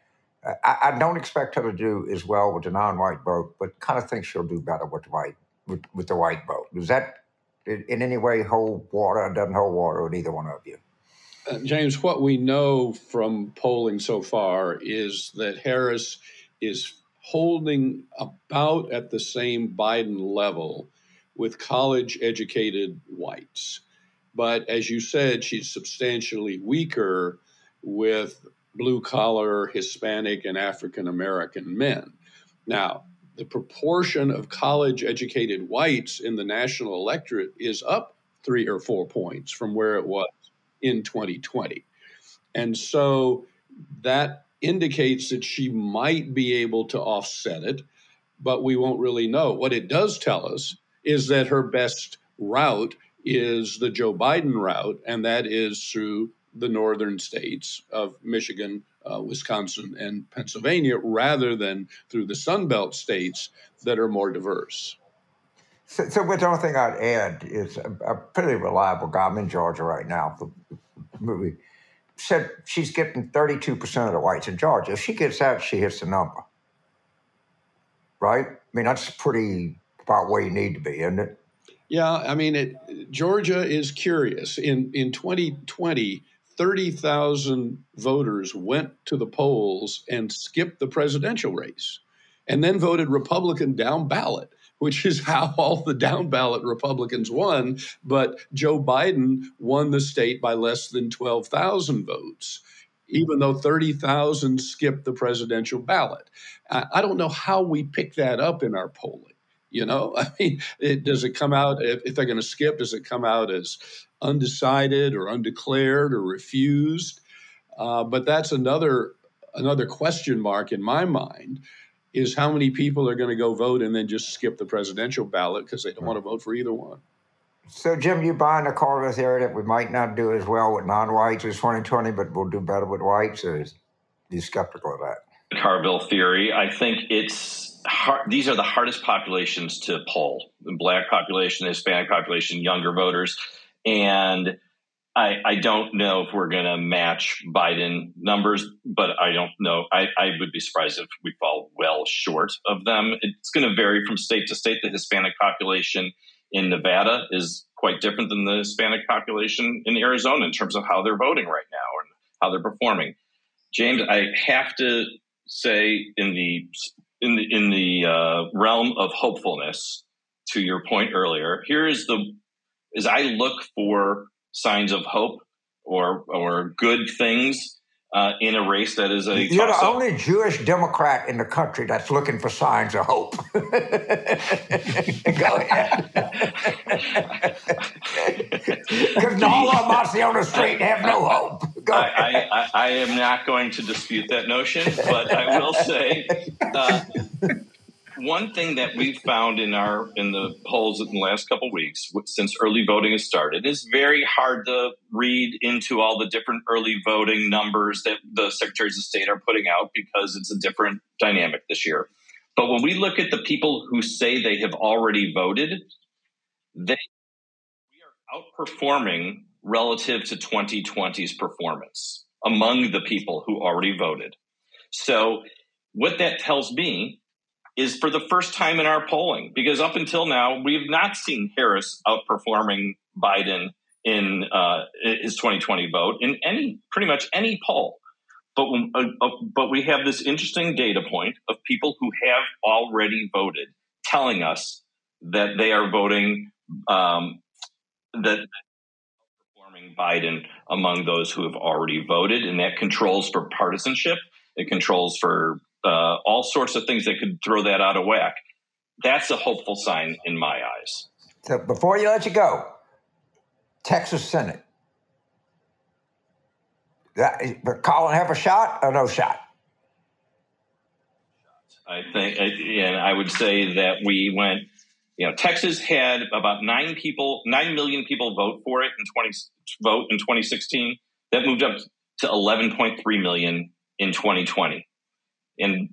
I, I don't expect her to do as well with the non-white vote, but kind of think she'll do better with the white with, with the white vote. Does that in, in any way hold water? It doesn't hold water with either one of you. Uh, James, what we know from polling so far is that Harris is holding about at the same Biden level with college-educated whites. But as you said, she's substantially weaker with blue-collar, Hispanic, and African-American men. Now, the proportion of college-educated whites in the national electorate is up three or four points from where it was in twenty twenty. And so that indicates that she might be able to offset it, but we won't really know. What it does tell us is that her best route is the Joe Biden route, and that is through the northern states of Michigan, uh, Wisconsin, and Pennsylvania, rather than through the Sun Belt states that are more diverse. So, so the only thing I'd add is a, a pretty reliable guy. I'm in Georgia right now. The movie said she's getting thirty-two percent of the whites in Georgia. If she gets that, she hits the number. Right? I mean, that's pretty about where you need to be, isn't it? Yeah, I mean, it, Georgia is curious. In in twenty twenty, thirty thousand voters went to the polls and skipped the presidential race and then voted Republican down ballot, which is how all the down ballot Republicans won. But Joe Biden won the state by less than twelve thousand votes, even though thirty thousand skipped the presidential ballot. I, I don't know how we pick that up in our polling. You know, I mean, it, does it come out, if, if they're going to skip, does it come out as undecided or undeclared or refused? Uh, but that's another another question mark in my mind, is how many people are going to go vote and then just skip the presidential ballot because they don't want to vote for either one. So, Jim, you buying the Carville theory that we might not do as well with non-whites as twenty twenty, but we'll do better with whites, or is you skeptical of that? Carville theory. I think it's hard. These are the hardest populations to poll: the Black population, the Hispanic population, younger voters, and I, I don't know if we're going to match Biden numbers, but I don't know. I, I would be surprised if we fall well short of them. It's going to vary from state to state. The Hispanic population in Nevada is quite different than the Hispanic population in Arizona in terms of how they're voting right now and how they're performing. James, I have to say, in the in the in the uh, realm of hopefulness, to your point earlier, here is the as I look for signs of hope or or good things uh, in a race that is a You're toss-up. the only Jewish Democrat in the country that's looking for signs of hope. Go ahead. Because all of us on the street have no hope. Go I, ahead. I, I, I am not going to dispute that notion, but I will say uh, one thing that we've found in our in the polls in the last couple of weeks, since early voting has started, is very hard to read into all the different early voting numbers that the secretaries of state are putting out because it's a different dynamic this year. But when we look at the people who say they have already voted, they we are outperforming relative to twenty twenty's performance among the people who already voted. So what that tells me is for the first time in our polling, because up until now, we have not seen Harris outperforming Biden in uh, his twenty twenty vote in any pretty much any poll. But, when, uh, uh, but we have this interesting data point of people who have already voted telling us that they are voting um, that outperforming Biden among those who have already voted. And that controls for partisanship. It controls for Uh, all sorts of things that could throw that out of whack. That's a hopeful sign in my eyes. So before you let you go, Texas Senate. That, but Colin have a shot or no shot? I think, and I would say that we went, you know, Texas had about nine people, nine million people vote for it in twenty vote in twenty sixteen. That moved up to eleven point three million in twenty twenty. And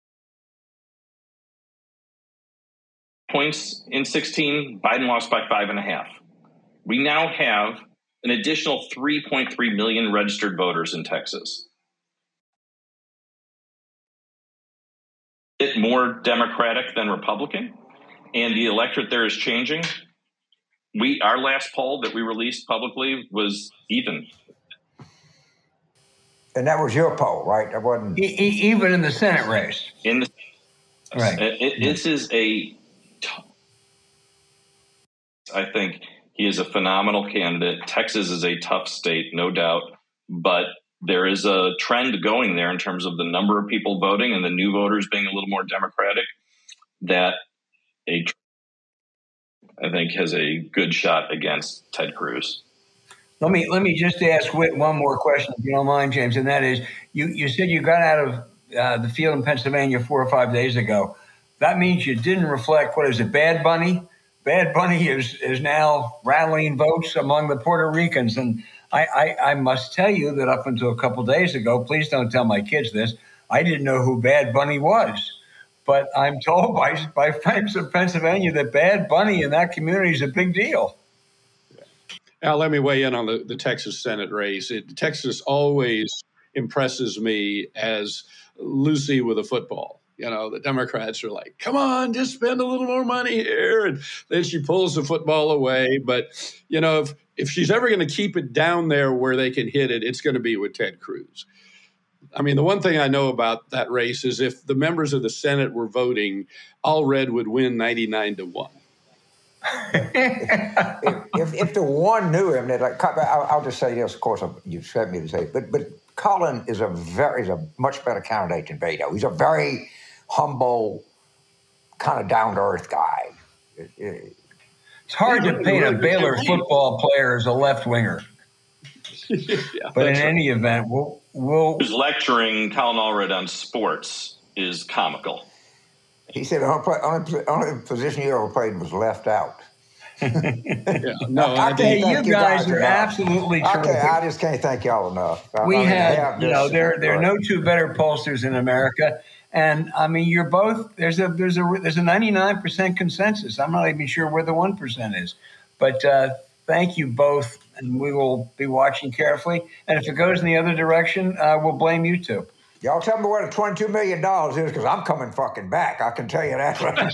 points in sixteen, Biden lost by five and a half. We now have an additional three point three million registered voters in Texas. It's more Democratic than Republican, and the electorate there is changing. We our last poll that we released publicly was even. And that was your poll, right? That wasn't E- e- even in the Senate race. In the Right. It, it, this is a. I think he is a phenomenal candidate. Texas is a tough state, no doubt, but there is a trend going there in terms of the number of people voting and the new voters being a little more Democratic. That a, I think, has a good shot against Ted Cruz. Let me let me just ask Whit one more question, if you don't mind, James, and that is, you, you said you got out of uh, the field in Pennsylvania four or five days ago. That means you didn't reflect, what is it, Bad Bunny? Bad Bunny is, is now rattling votes among the Puerto Ricans. And I, I, I must tell you that up until a couple days ago, please don't tell my kids this, I didn't know who Bad Bunny was. But I'm told by, by friends of Pennsylvania that Bad Bunny in that community is a big deal. Al, let me weigh in on the, the Texas Senate race. It, Texas always impresses me as Lucy with a football. You know, the Democrats are like, come on, just spend a little more money here. And then she pulls the football away. But, you know, if, if she's ever going to keep it down there where they can hit it, it's going to be with Ted Cruz. I mean, the one thing I know about that race is if the members of the Senate were voting, Allred would win ninety-nine to one. if, if, if the one knew him, they'd like, I'll, I'll just say this, of course, you expect me to say it, but, but Colin is a very, is a much better candidate than Beto. He's a very humble, kind of down-to-earth guy. It, it, It's hard to paint a Baylor football player as a left-winger. Yeah, but in right. any event, we'll... we'll Who's lecturing Colin Allred on sports is comical. He said the only, play, only, only position he ever played was left out. Yeah, no, I I can't think Hey, thank you guys are enough. absolutely I, can't, terrific. I just can't thank y'all enough. I, We I mean, to had, have you this- know, there there are right. no two better pollsters in America, and I mean, you're both. There's a there's a there's a ninety-nine percent consensus. I'm not even sure where the one percent is, but uh, thank you both, and we will be watching carefully. And if it goes in the other direction, uh, we'll blame you two. Y'all tell me where the twenty-two million dollars is, because I'm coming fucking back. I can tell you that right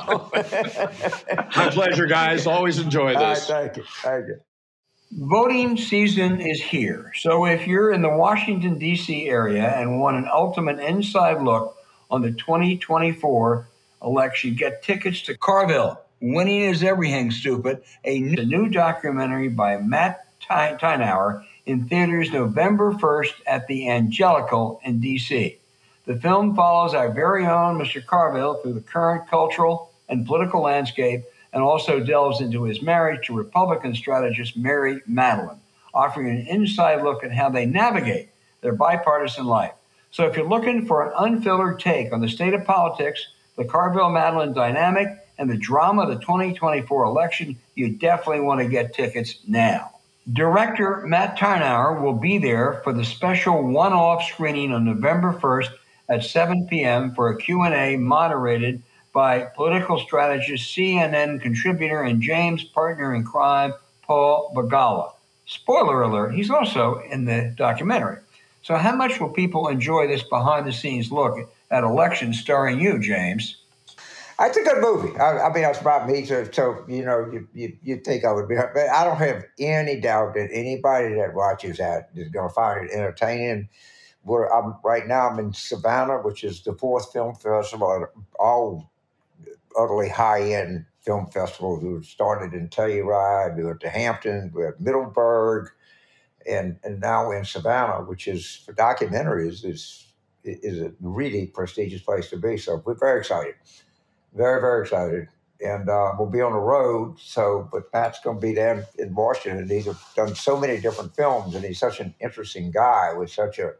now. my pleasure, guys. Always enjoy All right, this. thank you. Thank you. Voting season is here. So if you're in the Washington, D C area and want an ultimate inside look on the twenty twenty-four election, get tickets to Carville. Winning is Everything, Stupid, a new, a new documentary by Matt Tynauer in theaters November first at the Angelical in D C. The film follows our very own Mister Carville through the current cultural and political landscape, and also delves into his marriage to Republican strategist Mary Madeline, offering an inside look at how they navigate their bipartisan life. So if you're looking for an unfiltered take on the state of politics, the Carville-Madeline dynamic, and the drama of the twenty twenty-four election, you definitely want to get tickets now. Director Matt Tynauer will be there for the special one-off screening on November first at seven p.m. for a Q and A moderated by political strategist, C N N contributor, and James' partner in crime, Paul Begala. Spoiler alert, he's also in the documentary. So how much will people enjoy this behind-the-scenes look at elections starring you, James? It's a good movie. I, I mean, it's about me, so, so you know, you, you you think I would be, but I don't have any doubt that anybody that watches that is going to find it entertaining. Where I'm right now, I'm in Savannah, which is the fourth film festival, all utterly high-end film festivals. We started in Telluride, we went to Hampton, we went to Middleburg, and and now in Savannah, which is for documentaries, is is a really prestigious place to be. So we're very excited. Very, very excited. And uh, we'll be on the road. So, but Matt's going to be there in Washington. And he's done so many different films, and he's such an interesting guy with such a,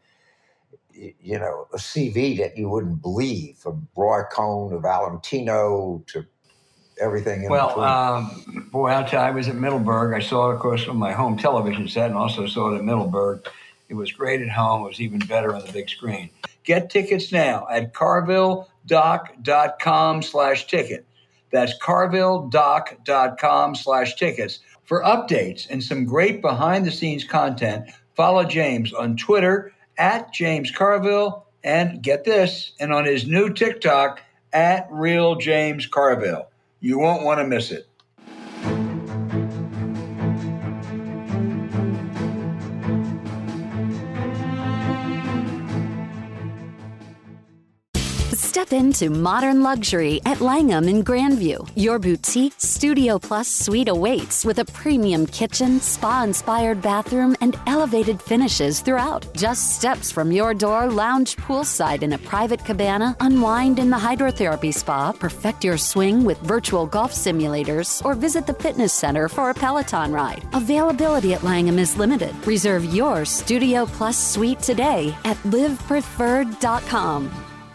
you know, a C V that you wouldn't believe, from Roy Cohn to Valentino to everything in well, between. Well, um, boy, I'll tell you, I was at Middleburg. I saw it, of course, on my home television set, and also saw it at Middleburg. It was great at home. It was even better on the big screen. Get tickets now at carvilledoc.com slash ticket. That's carvilledoc.com slash tickets. For updates and some great behind-the-scenes content, follow James on Twitter at James Carville, and get this, and on his new TikTok at Real James Carville. You won't want to miss it. Step into modern luxury at Langham in Grandview. Your boutique Studio Plus suite awaits with a premium kitchen, spa-inspired bathroom, and elevated finishes throughout. Just steps from your door, lounge poolside in a private cabana, unwind in the hydrotherapy spa, perfect your swing with virtual golf simulators, or visit the fitness center for a Peloton ride. Availability at Langham is limited. Reserve your Studio Plus suite today at live preferred dot com.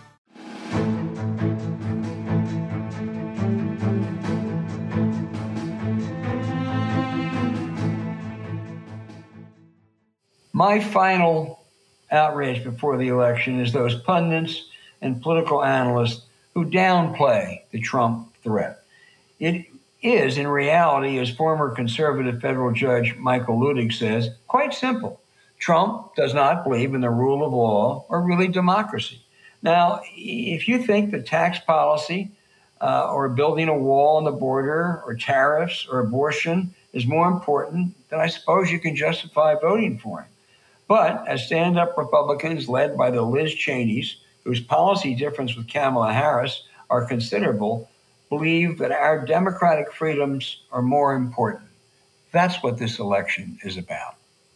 My final outrage before the election is those pundits and political analysts who downplay the Trump threat. It is, in reality, as former conservative federal judge Michael Luttig says, quite simple. Trump does not believe in the rule of law or really democracy. Now, if you think that tax policy uh, or building a wall on the border or tariffs or abortion is more important, then I suppose you can justify voting for him. But as stand-up Republicans led by the Liz Cheneys, whose policy difference with Kamala Harris are considerable, believe that our democratic freedoms are more important. That's what this election is about.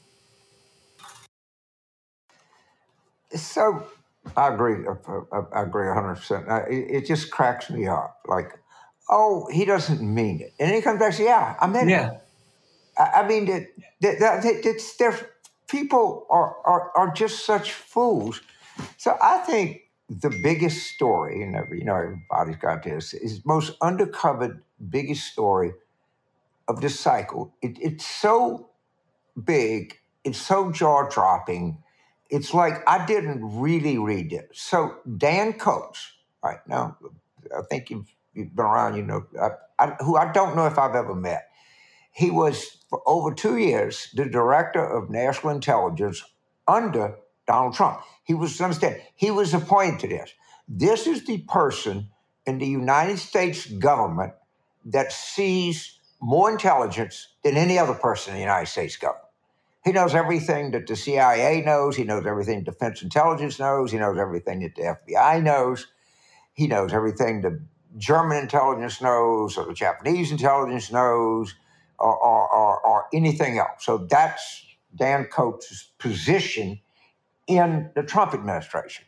So I agree. I, I agree one hundred percent. It, it just cracks me up. Like, oh, he doesn't mean it. And then he comes back and says, yeah, I meant Yeah. it. I, I mean, that, that, that, it's, they're, people are, are, are just such fools. So I think the biggest story, you know, you know everybody's got this, is most undercovered biggest story of this cycle, it, it's so big, it's so jaw-dropping. It's like I didn't really read it. So Dan Coats, right now, I think you've, you've been around, you know, I, I, who I don't know if I've ever met. He was, for over two years, the director of national intelligence under Donald Trump. He was, understand, he was appointed to this. This is the person in the United States government that sees more intelligence than any other person in the United States government. He knows everything that the C I A knows. He knows everything Defense Intelligence knows. He knows everything that the F B I knows. He knows everything the German intelligence knows or the Japanese intelligence knows or, or, or, or anything else. So that's Dan Coats' position in the Trump administration.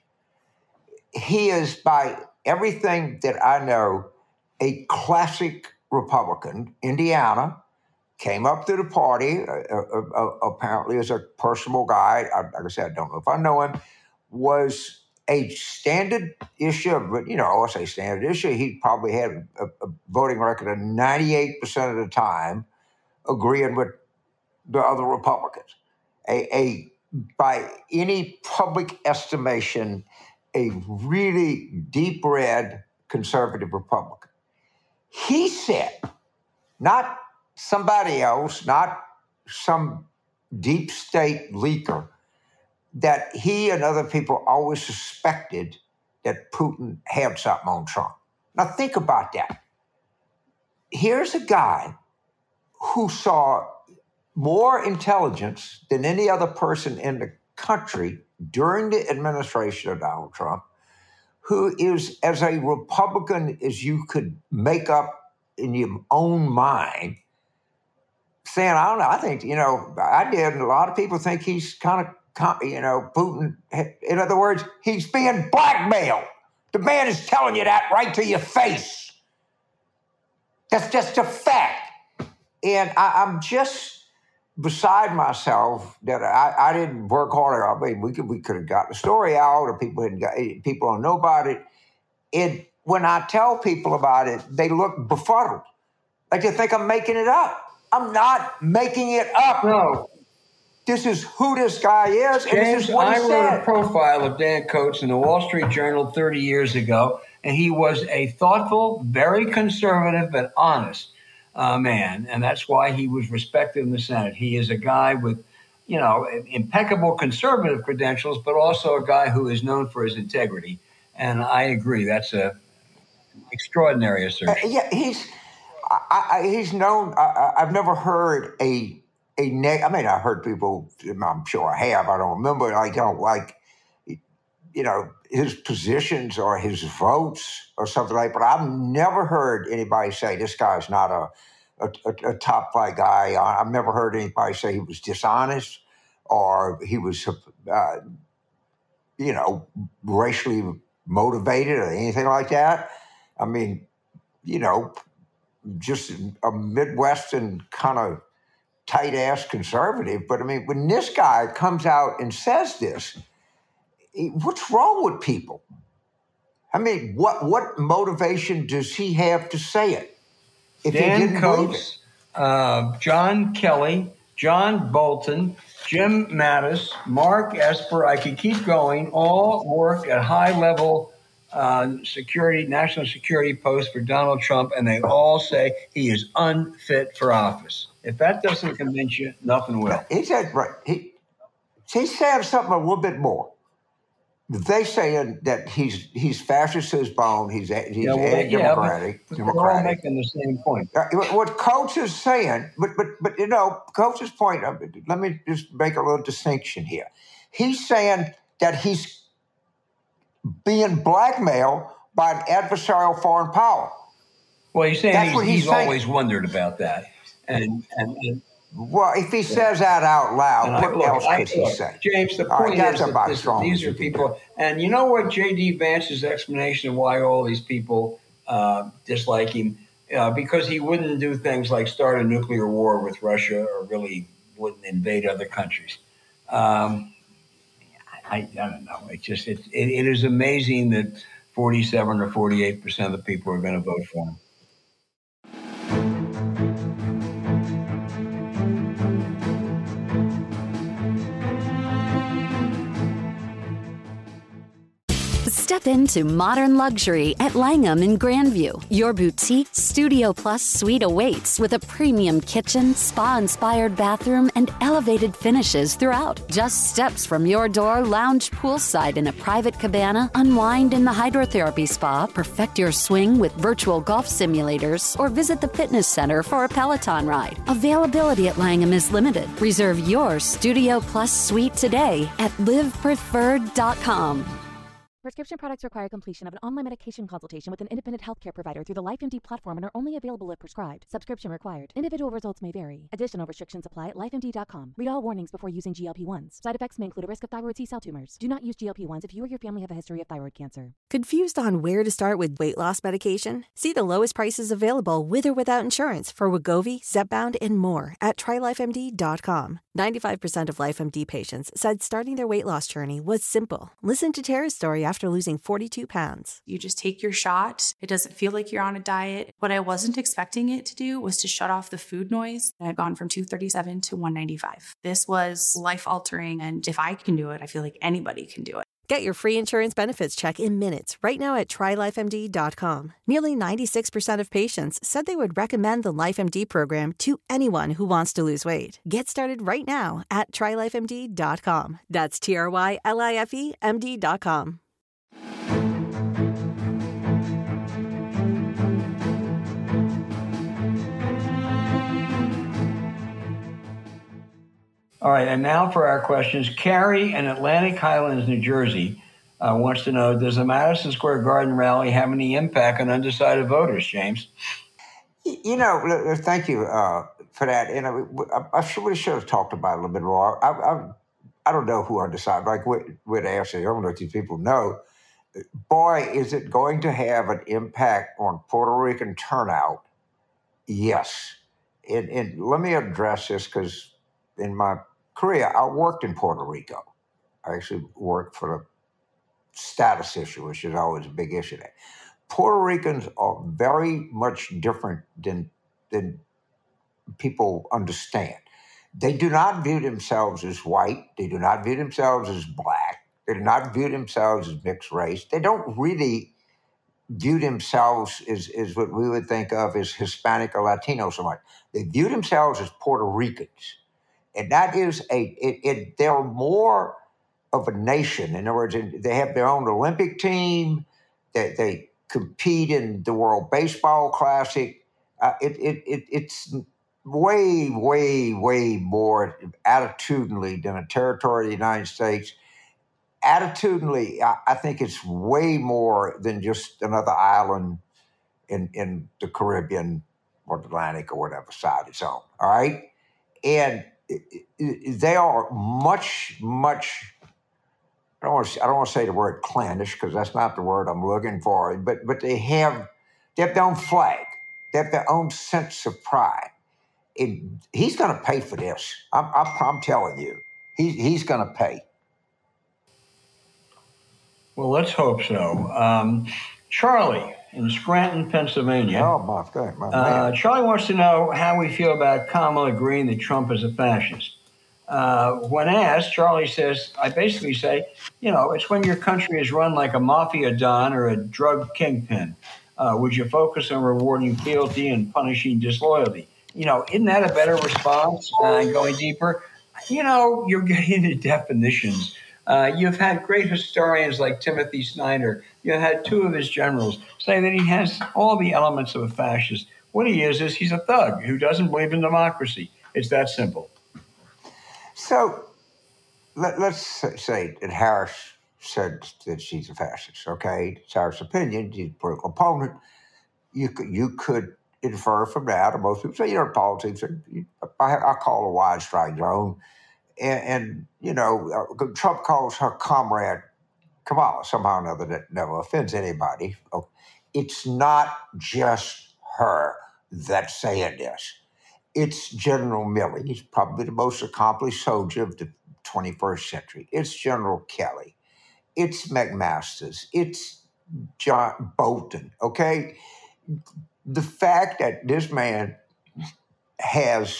He is, by everything that I know, a classic Republican. Indiana, came up to the party, uh, uh, uh, apparently as a personable guy. I, like I said, I don't know if I know him, was a standard issue, but, you know, I say standard issue, he probably had a, a voting record of ninety-eight percent of the time agreeing with the other Republicans. A, a by any public estimation, a really deep red conservative Republican. He said, not somebody else, not some deep state leaker, that he and other people always suspected that Putin had something on Trump. Now think about that. Here's a guy who saw more intelligence than any other person in the country during the administration of Donald Trump, who is as a Republican as you could make up in your own mind, saying, I don't know, I think, you know, I did, and a lot of people think he's kind of, you know, Putin, in other words, he's being blackmailed. The man is telling you that right to your face. That's just a fact. And I, I'm just beside myself that I, I didn't work harder. I mean, we could we could have got the story out, or people didn't got, people don't know about it. And when I tell people about it, they look befuddled, like they think I'm making it up. I'm not making it up. No. This is who this guy is, and James, this is what he I wrote said. a profile of Dan Coats in the Wall Street Journal thirty years ago, and he was a thoughtful, very conservative, but honest uh, man, and that's why he was respected in the Senate. He is a guy with, you know, impeccable conservative credentials, but also a guy who is known for his integrity. And I agree, that's a extraordinary assertion. Uh, yeah, he's I, I, he's known. I, I've never heard a a neg. I mean, I heard people. I'm sure I have. I don't remember. I don't like, you know, his positions or his votes or something like. But I've never heard anybody say this guy's not a a, a, a top flight guy. I've never heard anybody say he was dishonest or he was, uh, you know, racially motivated or anything like that. I mean, you know, just a Midwestern kind of tight-ass conservative. But, I mean, when this guy comes out and says this, what's wrong with people? I mean, what what motivation does he have to say it if Dan he didn't believe it? Coats, uh, John Kelly, John Bolton, Jim Mattis, Mark Esper, I could keep going, all work at high-level uh, security, national security posts for Donald Trump, and they all say he is unfit for office. If that doesn't convince you, nothing will. He said, right. He, he's saying something a little bit more. They saying that he's he's fascist to his bone. He's he's Yeah, well, anti-democratic. yeah, but they're all making the same point. Uh, what- what Coates is saying, but but but you know, Coates' point. uh, Let me just make a little distinction here. He's saying that he's being blackmailed by an adversarial foreign power. Well, he's saying That's he's, what he's he's saying. always wondered about that. And, and, and Well, if he says that out And loud, I, what look, else I, could he look, say? James, the All right, point that's is about that as this, strong these as you are can people, and you know what J D Vance's explanation of why all these people uh, dislike him? Uh, because he wouldn't do things like start a nuclear war with Russia or really wouldn't invade other countries. Um, I, I don't know. It just it, it, it is amazing that forty-seven or forty-eight percent of the people are going to vote for him. Step into modern luxury at Langham in Grandview. Your boutique Studio Plus suite awaits with a premium kitchen, spa-inspired bathroom, and elevated finishes throughout. Just steps from your door, lounge poolside in a private cabana, unwind in the hydrotherapy spa, perfect your swing with virtual golf simulators, or visit the fitness center for a Peloton ride. Availability at Langham is limited. Reserve your Studio Plus suite today at live preferred dot com. Prescription products require completion of an online medication consultation with an independent healthcare provider through the LifeMD platform and are only available if prescribed. Subscription required. Individual results may vary. Additional restrictions apply at life M D dot com. Read all warnings before using G L P ones. Side effects may include a risk of thyroid C-cell tumors. Do not use G L P ones if you or your family have a history of thyroid cancer. Confused on where to start with weight loss medication? See the lowest prices available with or without insurance for Wegovy, Zepbound, and more at try life M D dot com. ninety-five percent of LifeMD patients said starting their weight loss journey was simple. Listen to Tara's story after losing forty-two pounds. You just take your shot. It doesn't feel like you're on a diet. What I wasn't expecting it to do was to shut off the food noise. I've gone from two thirty-seven to one ninety-five. This was life-altering, and if I can do it, I feel like anybody can do it. Get your free insurance benefits check in minutes right now at try life M D dot com. Nearly ninety-six percent of patients said they would recommend the LifeMD program to anyone who wants to lose weight. Get started right now at try life M D dot com. That's T R Y L I F E M D dot com. All right, and now for our questions. Carrie in Atlantic Highlands, New Jersey, uh, wants to know, does the Madison Square Garden rally have any impact on undecided voters, James? You know, thank you uh, for that. And I, I should, we should have talked about it a little bit more. I, I, I don't know who undecided. Like with, with Ashley, I don't know if these people know. Boy, is it going to have an impact on Puerto Rican turnout? Yes. And, and let me address this because in my career, I worked in Puerto Rico. I actually worked for the status issue, which is always a big issue there. Puerto Ricans are very much different than, than people understand. They do not view themselves as white. They do not view themselves as black. They do not view themselves as mixed race. They don't really view themselves as, as what we would think of as Hispanic or Latino so much. They view themselves as Puerto Ricans. And that is a, it, it, they're more of a nation. In other words, they have their own Olympic team. They, they compete in the World Baseball Classic. Uh, it, it, it, it's way, way, way more attitudinally than a territory of the United States. Attitudinally, I, I think it's way more than just another island in, in the Caribbean or Atlantic or whatever side it's on. All right? And they are much, much, I don't want to, I don't want to say the word clannish because that's not the word I'm looking for, but but they have, they have their own flag. They have their own sense of pride. And he's going to pay for this. I'm, I'm, I'm telling you, he, he's going to pay. Well, let's hope so. Um, Charlie in Scranton, Pennsylvania. Oh, my God. My uh, Charlie wants to know how we feel about Kamala agreeing that Trump is a fascist. Uh, when asked, Charlie says, I basically say, you know, it's when your country is run like a mafia don or a drug kingpin. Uh, would you focus on rewarding fealty and punishing disloyalty? You know, isn't that a better response? Uh, going deeper, you know, you're getting into definitions. Uh, you've had great historians like Timothy Snyder. You've had two of his generals say that he has all the elements of a fascist. What he is is he's a thug who doesn't believe in democracy. It's that simple. So let, let's say that Harris said that she's a fascist, okay? It's Harris' opinion. She's a political opponent. You could, you could infer from that, or most people say, you know, politics, I, I call a wide strike zone. And, and, you know, uh, Trump calls her comrade Kamala, somehow or another that never offends anybody. It's not just her that's saying this. It's General Milley. He's probably the most accomplished soldier of the twenty-first century. It's General Kelly. It's McMaster's. It's John Bolton, okay? The fact that this man has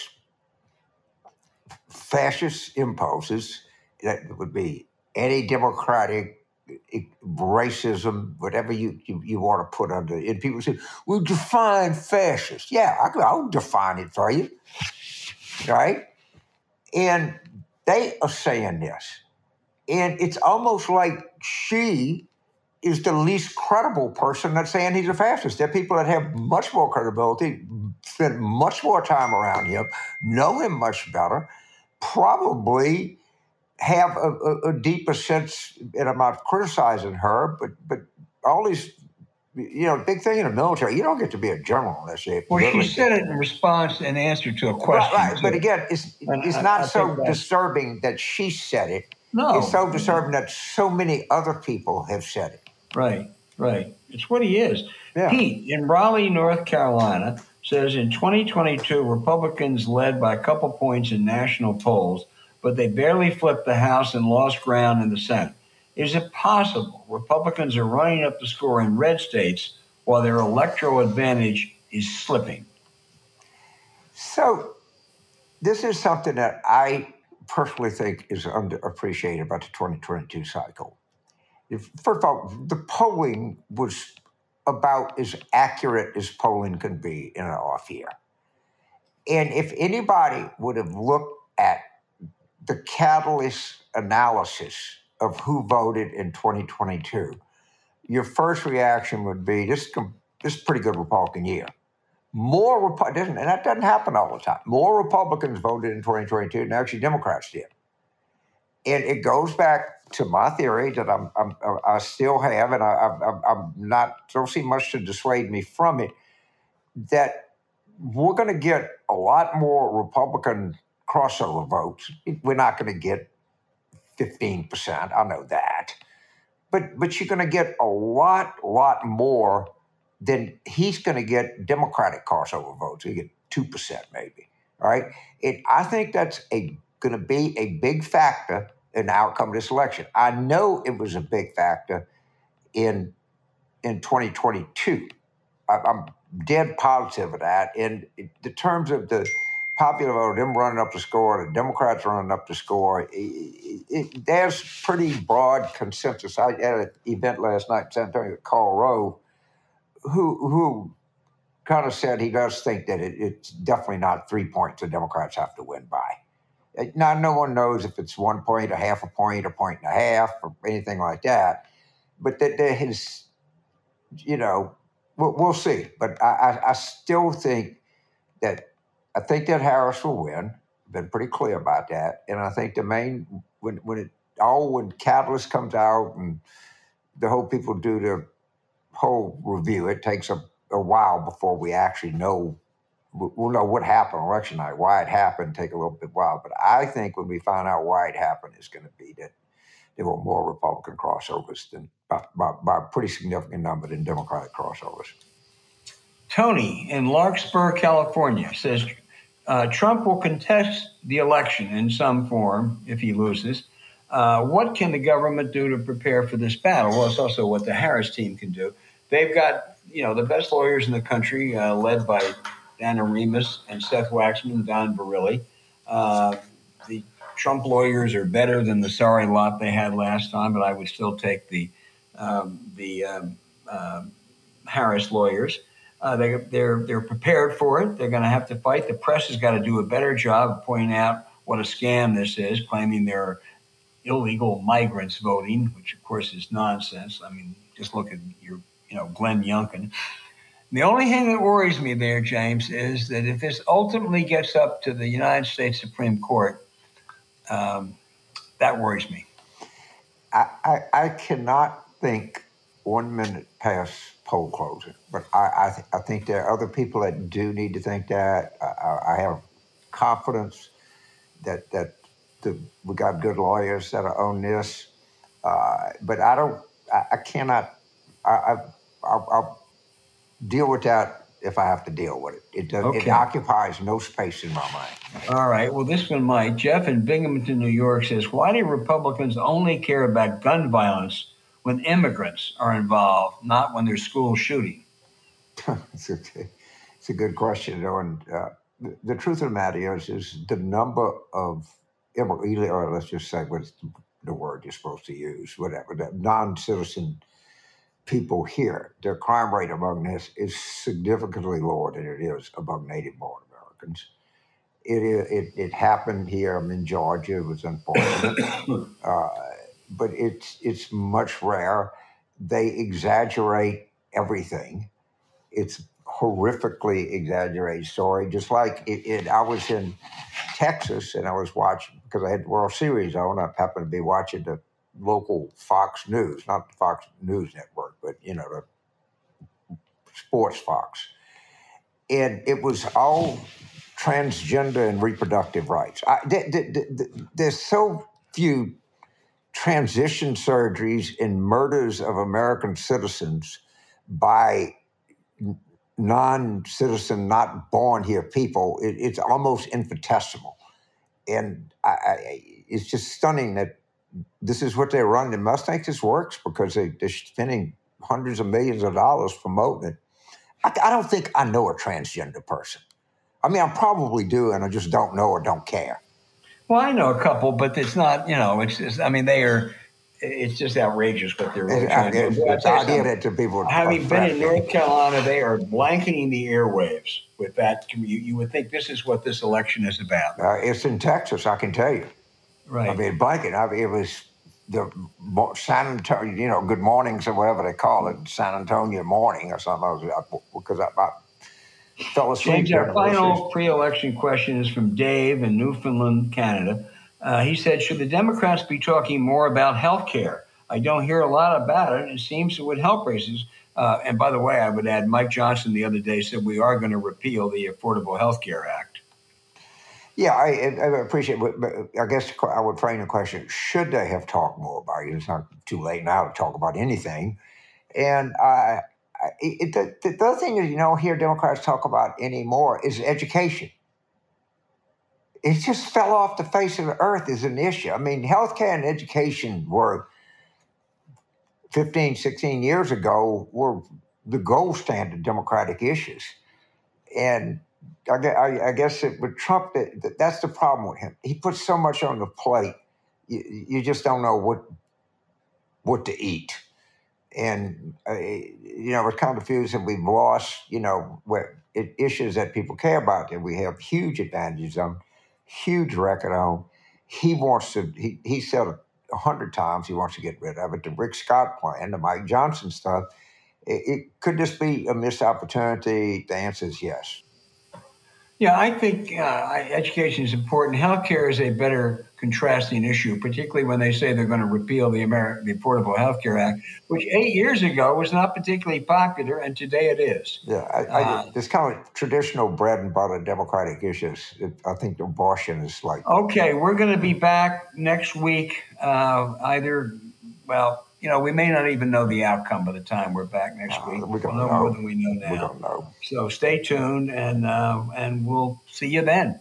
fascist impulses that would be anti-democratic, racism, whatever you, you, you want to put under it. And people say, well, define fascist. Yeah, I, I'll define it for you, right? And they are saying this. And it's almost like she is the least credible person that's saying he's a fascist. There are people that have much more credibility, spend much more time around him, know him much better, probably have a, a, a deeper sense, and I'm not criticizing her, but but all these, you know, big thing in the military, you don't get to be a general unless you Well, she really said it in response and answer to a question. Right, right. too. But again, it's And it's I- not I so think that's- disturbing that she said it. No. It's so disturbing that so many other people have said it. Right, right. It's what he is. Yeah. Pete in Raleigh, North Carolina, says in twenty twenty-two, Republicans led by a couple points in national polls, but they barely flipped the House and lost ground in the Senate. Is it possible Republicans are running up the score in red states while their electoral advantage is slipping? So this is something that I personally think is underappreciated about the twenty twenty-two cycle. If, first of all, the polling was about as accurate as polling can be in an off year. And if anybody would have looked at the catalyst analysis of who voted in twenty twenty-two, your first reaction would be, this, this is a pretty good Republican year. More Republicans, and that doesn't happen all the time, more Republicans voted in twenty twenty-two than actually Democrats did. And it goes back to my theory that I'm, I'm I still have, and I, I, I'm not, don't see much to dissuade me from it, that we're going to get a lot more Republican crossover votes. We're not going to get fifteen percent. I know that. But but you're going to get a lot, lot more than he's going to get Democratic crossover votes. You get two percent maybe, all right? And I think that's a going to be a big factor in the outcome of this election. I know it was a big factor in in twenty twenty-two. I, I'm dead positive of that. In the terms of the popular vote, them running up the score, the Democrats running up the score, it, it, it, there's pretty broad consensus. I had an event last night in San Antonio with Karl Rove, who who kind of said he does think that it, it's definitely not three points the Democrats have to win by. Now, no one knows if it's one point, a half a point, a point and a half, or anything like that. But that there is, you know, we'll, we'll see. But I, I, I still think that I think that Harris will win. I've been pretty clear about that. And I think the main when when it all when Catalyst comes out and the whole people do the whole review, it takes a, a while before we actually know. We'll know what happened on election night, why it happened, take a little bit while. But I think when we find out why it happened, it's going to be that there were more Republican crossovers than by, by, by a pretty significant number than Democratic crossovers. Tony in Larkspur, California says uh, Trump will contest the election in some form if he loses. Uh, what can the government do to prepare for this battle? Well, it's also what the Harris team can do. They've got, you know, the best lawyers in the country, uh, led by Dana Remus and Seth Waxman, Don Barilli. Uh, the Trump lawyers are better than the sorry lot they had last time, but I would still take the um, the um, uh, Harris lawyers. Uh, they, they're they're prepared for it. They're going to have to fight. The press has got to do a better job of pointing out what a scam this is, claiming there are illegal migrants voting, which of course is nonsense. I mean, just look at your, you know, Glenn Youngkin. The only thing that worries me there, James, is that if this ultimately gets up to the United States Supreme Court, um, that worries me. I, I, I cannot think one minute past poll closing, but I I, th- I think there are other people that do need to think that. I, I have confidence that that the, we got good lawyers that are on this, uh, but I don't. I, I cannot. I, I I'll, I'll deal with that if I have to deal with it. It does. Okay. It occupies no space in my mind. All right. Well, this one might. Jeff in Binghamton, New York says, why do Republicans only care about gun violence when immigrants are involved, not when there's school shooting? it's, a, it's a good question, though. And uh, the, the truth of the matter is, is the number of immigrants, or let's just say, what's the word you're supposed to use, whatever, the non-citizen people here, their crime rate among this is significantly lower than it is among native-born Americans. It, it it happened here. I'm in Georgia. It was unfortunate, uh, but it's it's much rare. They exaggerate everything. It's horrifically exaggerated story. Just like it, it, I was in Texas and I was watching because I had the World Series on. I happened to be watching the local Fox News, not the Fox News Network, but you know the sports Fox, and it was all transgender and reproductive rights. I, th- th- th- there's so few transition surgeries and murders of American citizens by non-citizen, not born here people. It, it's almost infinitesimal. And I, I, it's just stunning that this is what they run. They must think this works because they, they're spending hundreds of millions of dollars promoting it. I, I don't think I know a transgender person. I mean, I probably do, and I just don't know or don't care. Well, I know a couple, but it's not, you know, it's just, I mean, they are, it's just outrageous what they're really trying to do. It's the idea that the people are having been in North Carolina, they are blanketing the airwaves with that. You, you would think this is what this election is about. Uh, it's in Texas, I can tell you. Right. I mean, blanket, I mean, it was the San Antonio, you know, good mornings or whatever they call it, San Antonio morning or something, I was, because I, I fell asleep. James, our final pre-election question is from Dave in Newfoundland, Canada. Uh, he said, should the Democrats be talking more about health care? I don't hear a lot about it. It seems it would help races. Uh, and by the way, I would add, Mike Johnson the other day said we are going to repeal the Affordable Health Care Act. Yeah, I, I appreciate it, but I guess I would frame the question, should they have talked more about it? It's not too late now to talk about anything. And uh, it, the, the other thing is, you don't hear Democrats talk about anymore is education. It just fell off the face of the earth as an issue. I mean, healthcare and education were fifteen, sixteen years ago, were the gold standard Democratic issues. And I, I, I guess it, with Trump, that, that's the problem with him. He puts so much on the plate, you, you just don't know what what to eat. And, uh, you know, it's kind of confusing. We've lost, you know, where it, issues that people care about that we have huge advantages on, huge record on. He wants to, he, he said it a hundred times he wants to get rid of it. The Rick Scott plan, the Mike Johnson stuff, it, it could this be a missed opportunity? The answer is yes. Yeah, I think uh, education is important. Healthcare is a better contrasting issue, particularly when they say they're going to repeal the American, the Affordable Health Care Act, which eight years ago was not particularly popular, and today it is. Yeah, I, I, uh, it's kind of traditional bread and butter Democratic issues. It, I think abortion is like... Okay, we're going to be back next week, uh, either, well... You know, we may not even know the outcome by the time we're back next week. Uh, we we'll know, know more than we know now. We don't know. So stay tuned, and uh, and we'll see you then.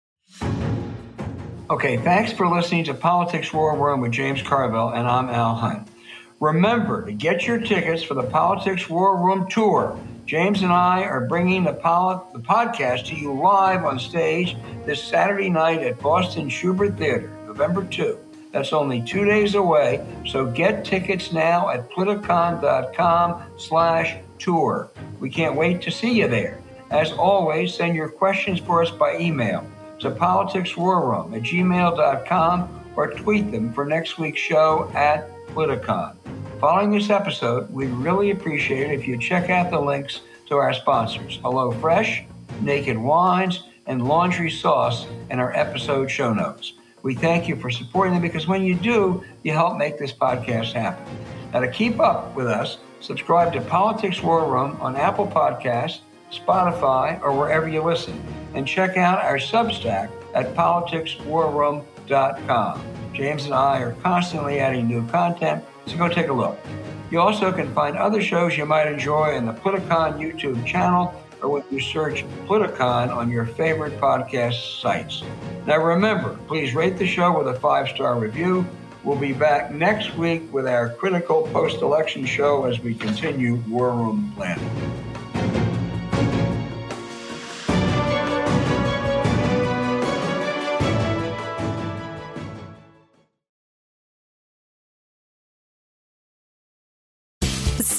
Okay, thanks for listening to Politics War Room with James Carville, and I'm Al Hunt. Remember to get your tickets for the Politics War Room tour. James and I are bringing the, poli- the podcast to you live on stage this Saturday night at Boston Schubert Theater, November second. That's only two days away, so get tickets now at politicon.com slash tour. We can't wait to see you there. As always, send your questions for us by email to politicswarroom at gmail dot com or tweet them for next week's show at Politicon. Following this episode, we'd really appreciate it if you check out the links to our sponsors, HelloFresh, Naked Wines, and Laundry Sauce in our episode show notes. We thank you for supporting them because when you do, you help make this podcast happen. Now, to keep up with us, subscribe to Politics War Room on Apple Podcasts, Spotify, or wherever you listen. And check out our Substack at politics war room dot com. James and I are constantly adding new content, so go take a look. You also can find other shows you might enjoy in the Politicon YouTube channel or when you search Politicon on your favorite podcast sites. Now remember, please rate the show with a five-star review. We'll be back next week with our critical post-election show as we continue War Room planning.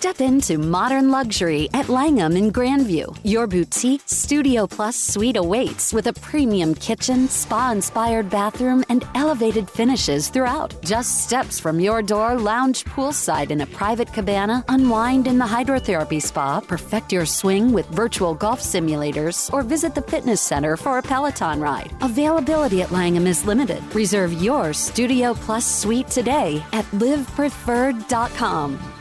Step into modern luxury at Langham in Grandview. Your boutique Studio Plus suite awaits with a premium kitchen, spa-inspired bathroom, and elevated finishes throughout. Just steps from your door, lounge poolside in a private cabana, unwind in the hydrotherapy spa, perfect your swing with virtual golf simulators, or visit the fitness center for a Peloton ride. Availability at Langham is limited. Reserve your Studio Plus suite today at live preferred dot com.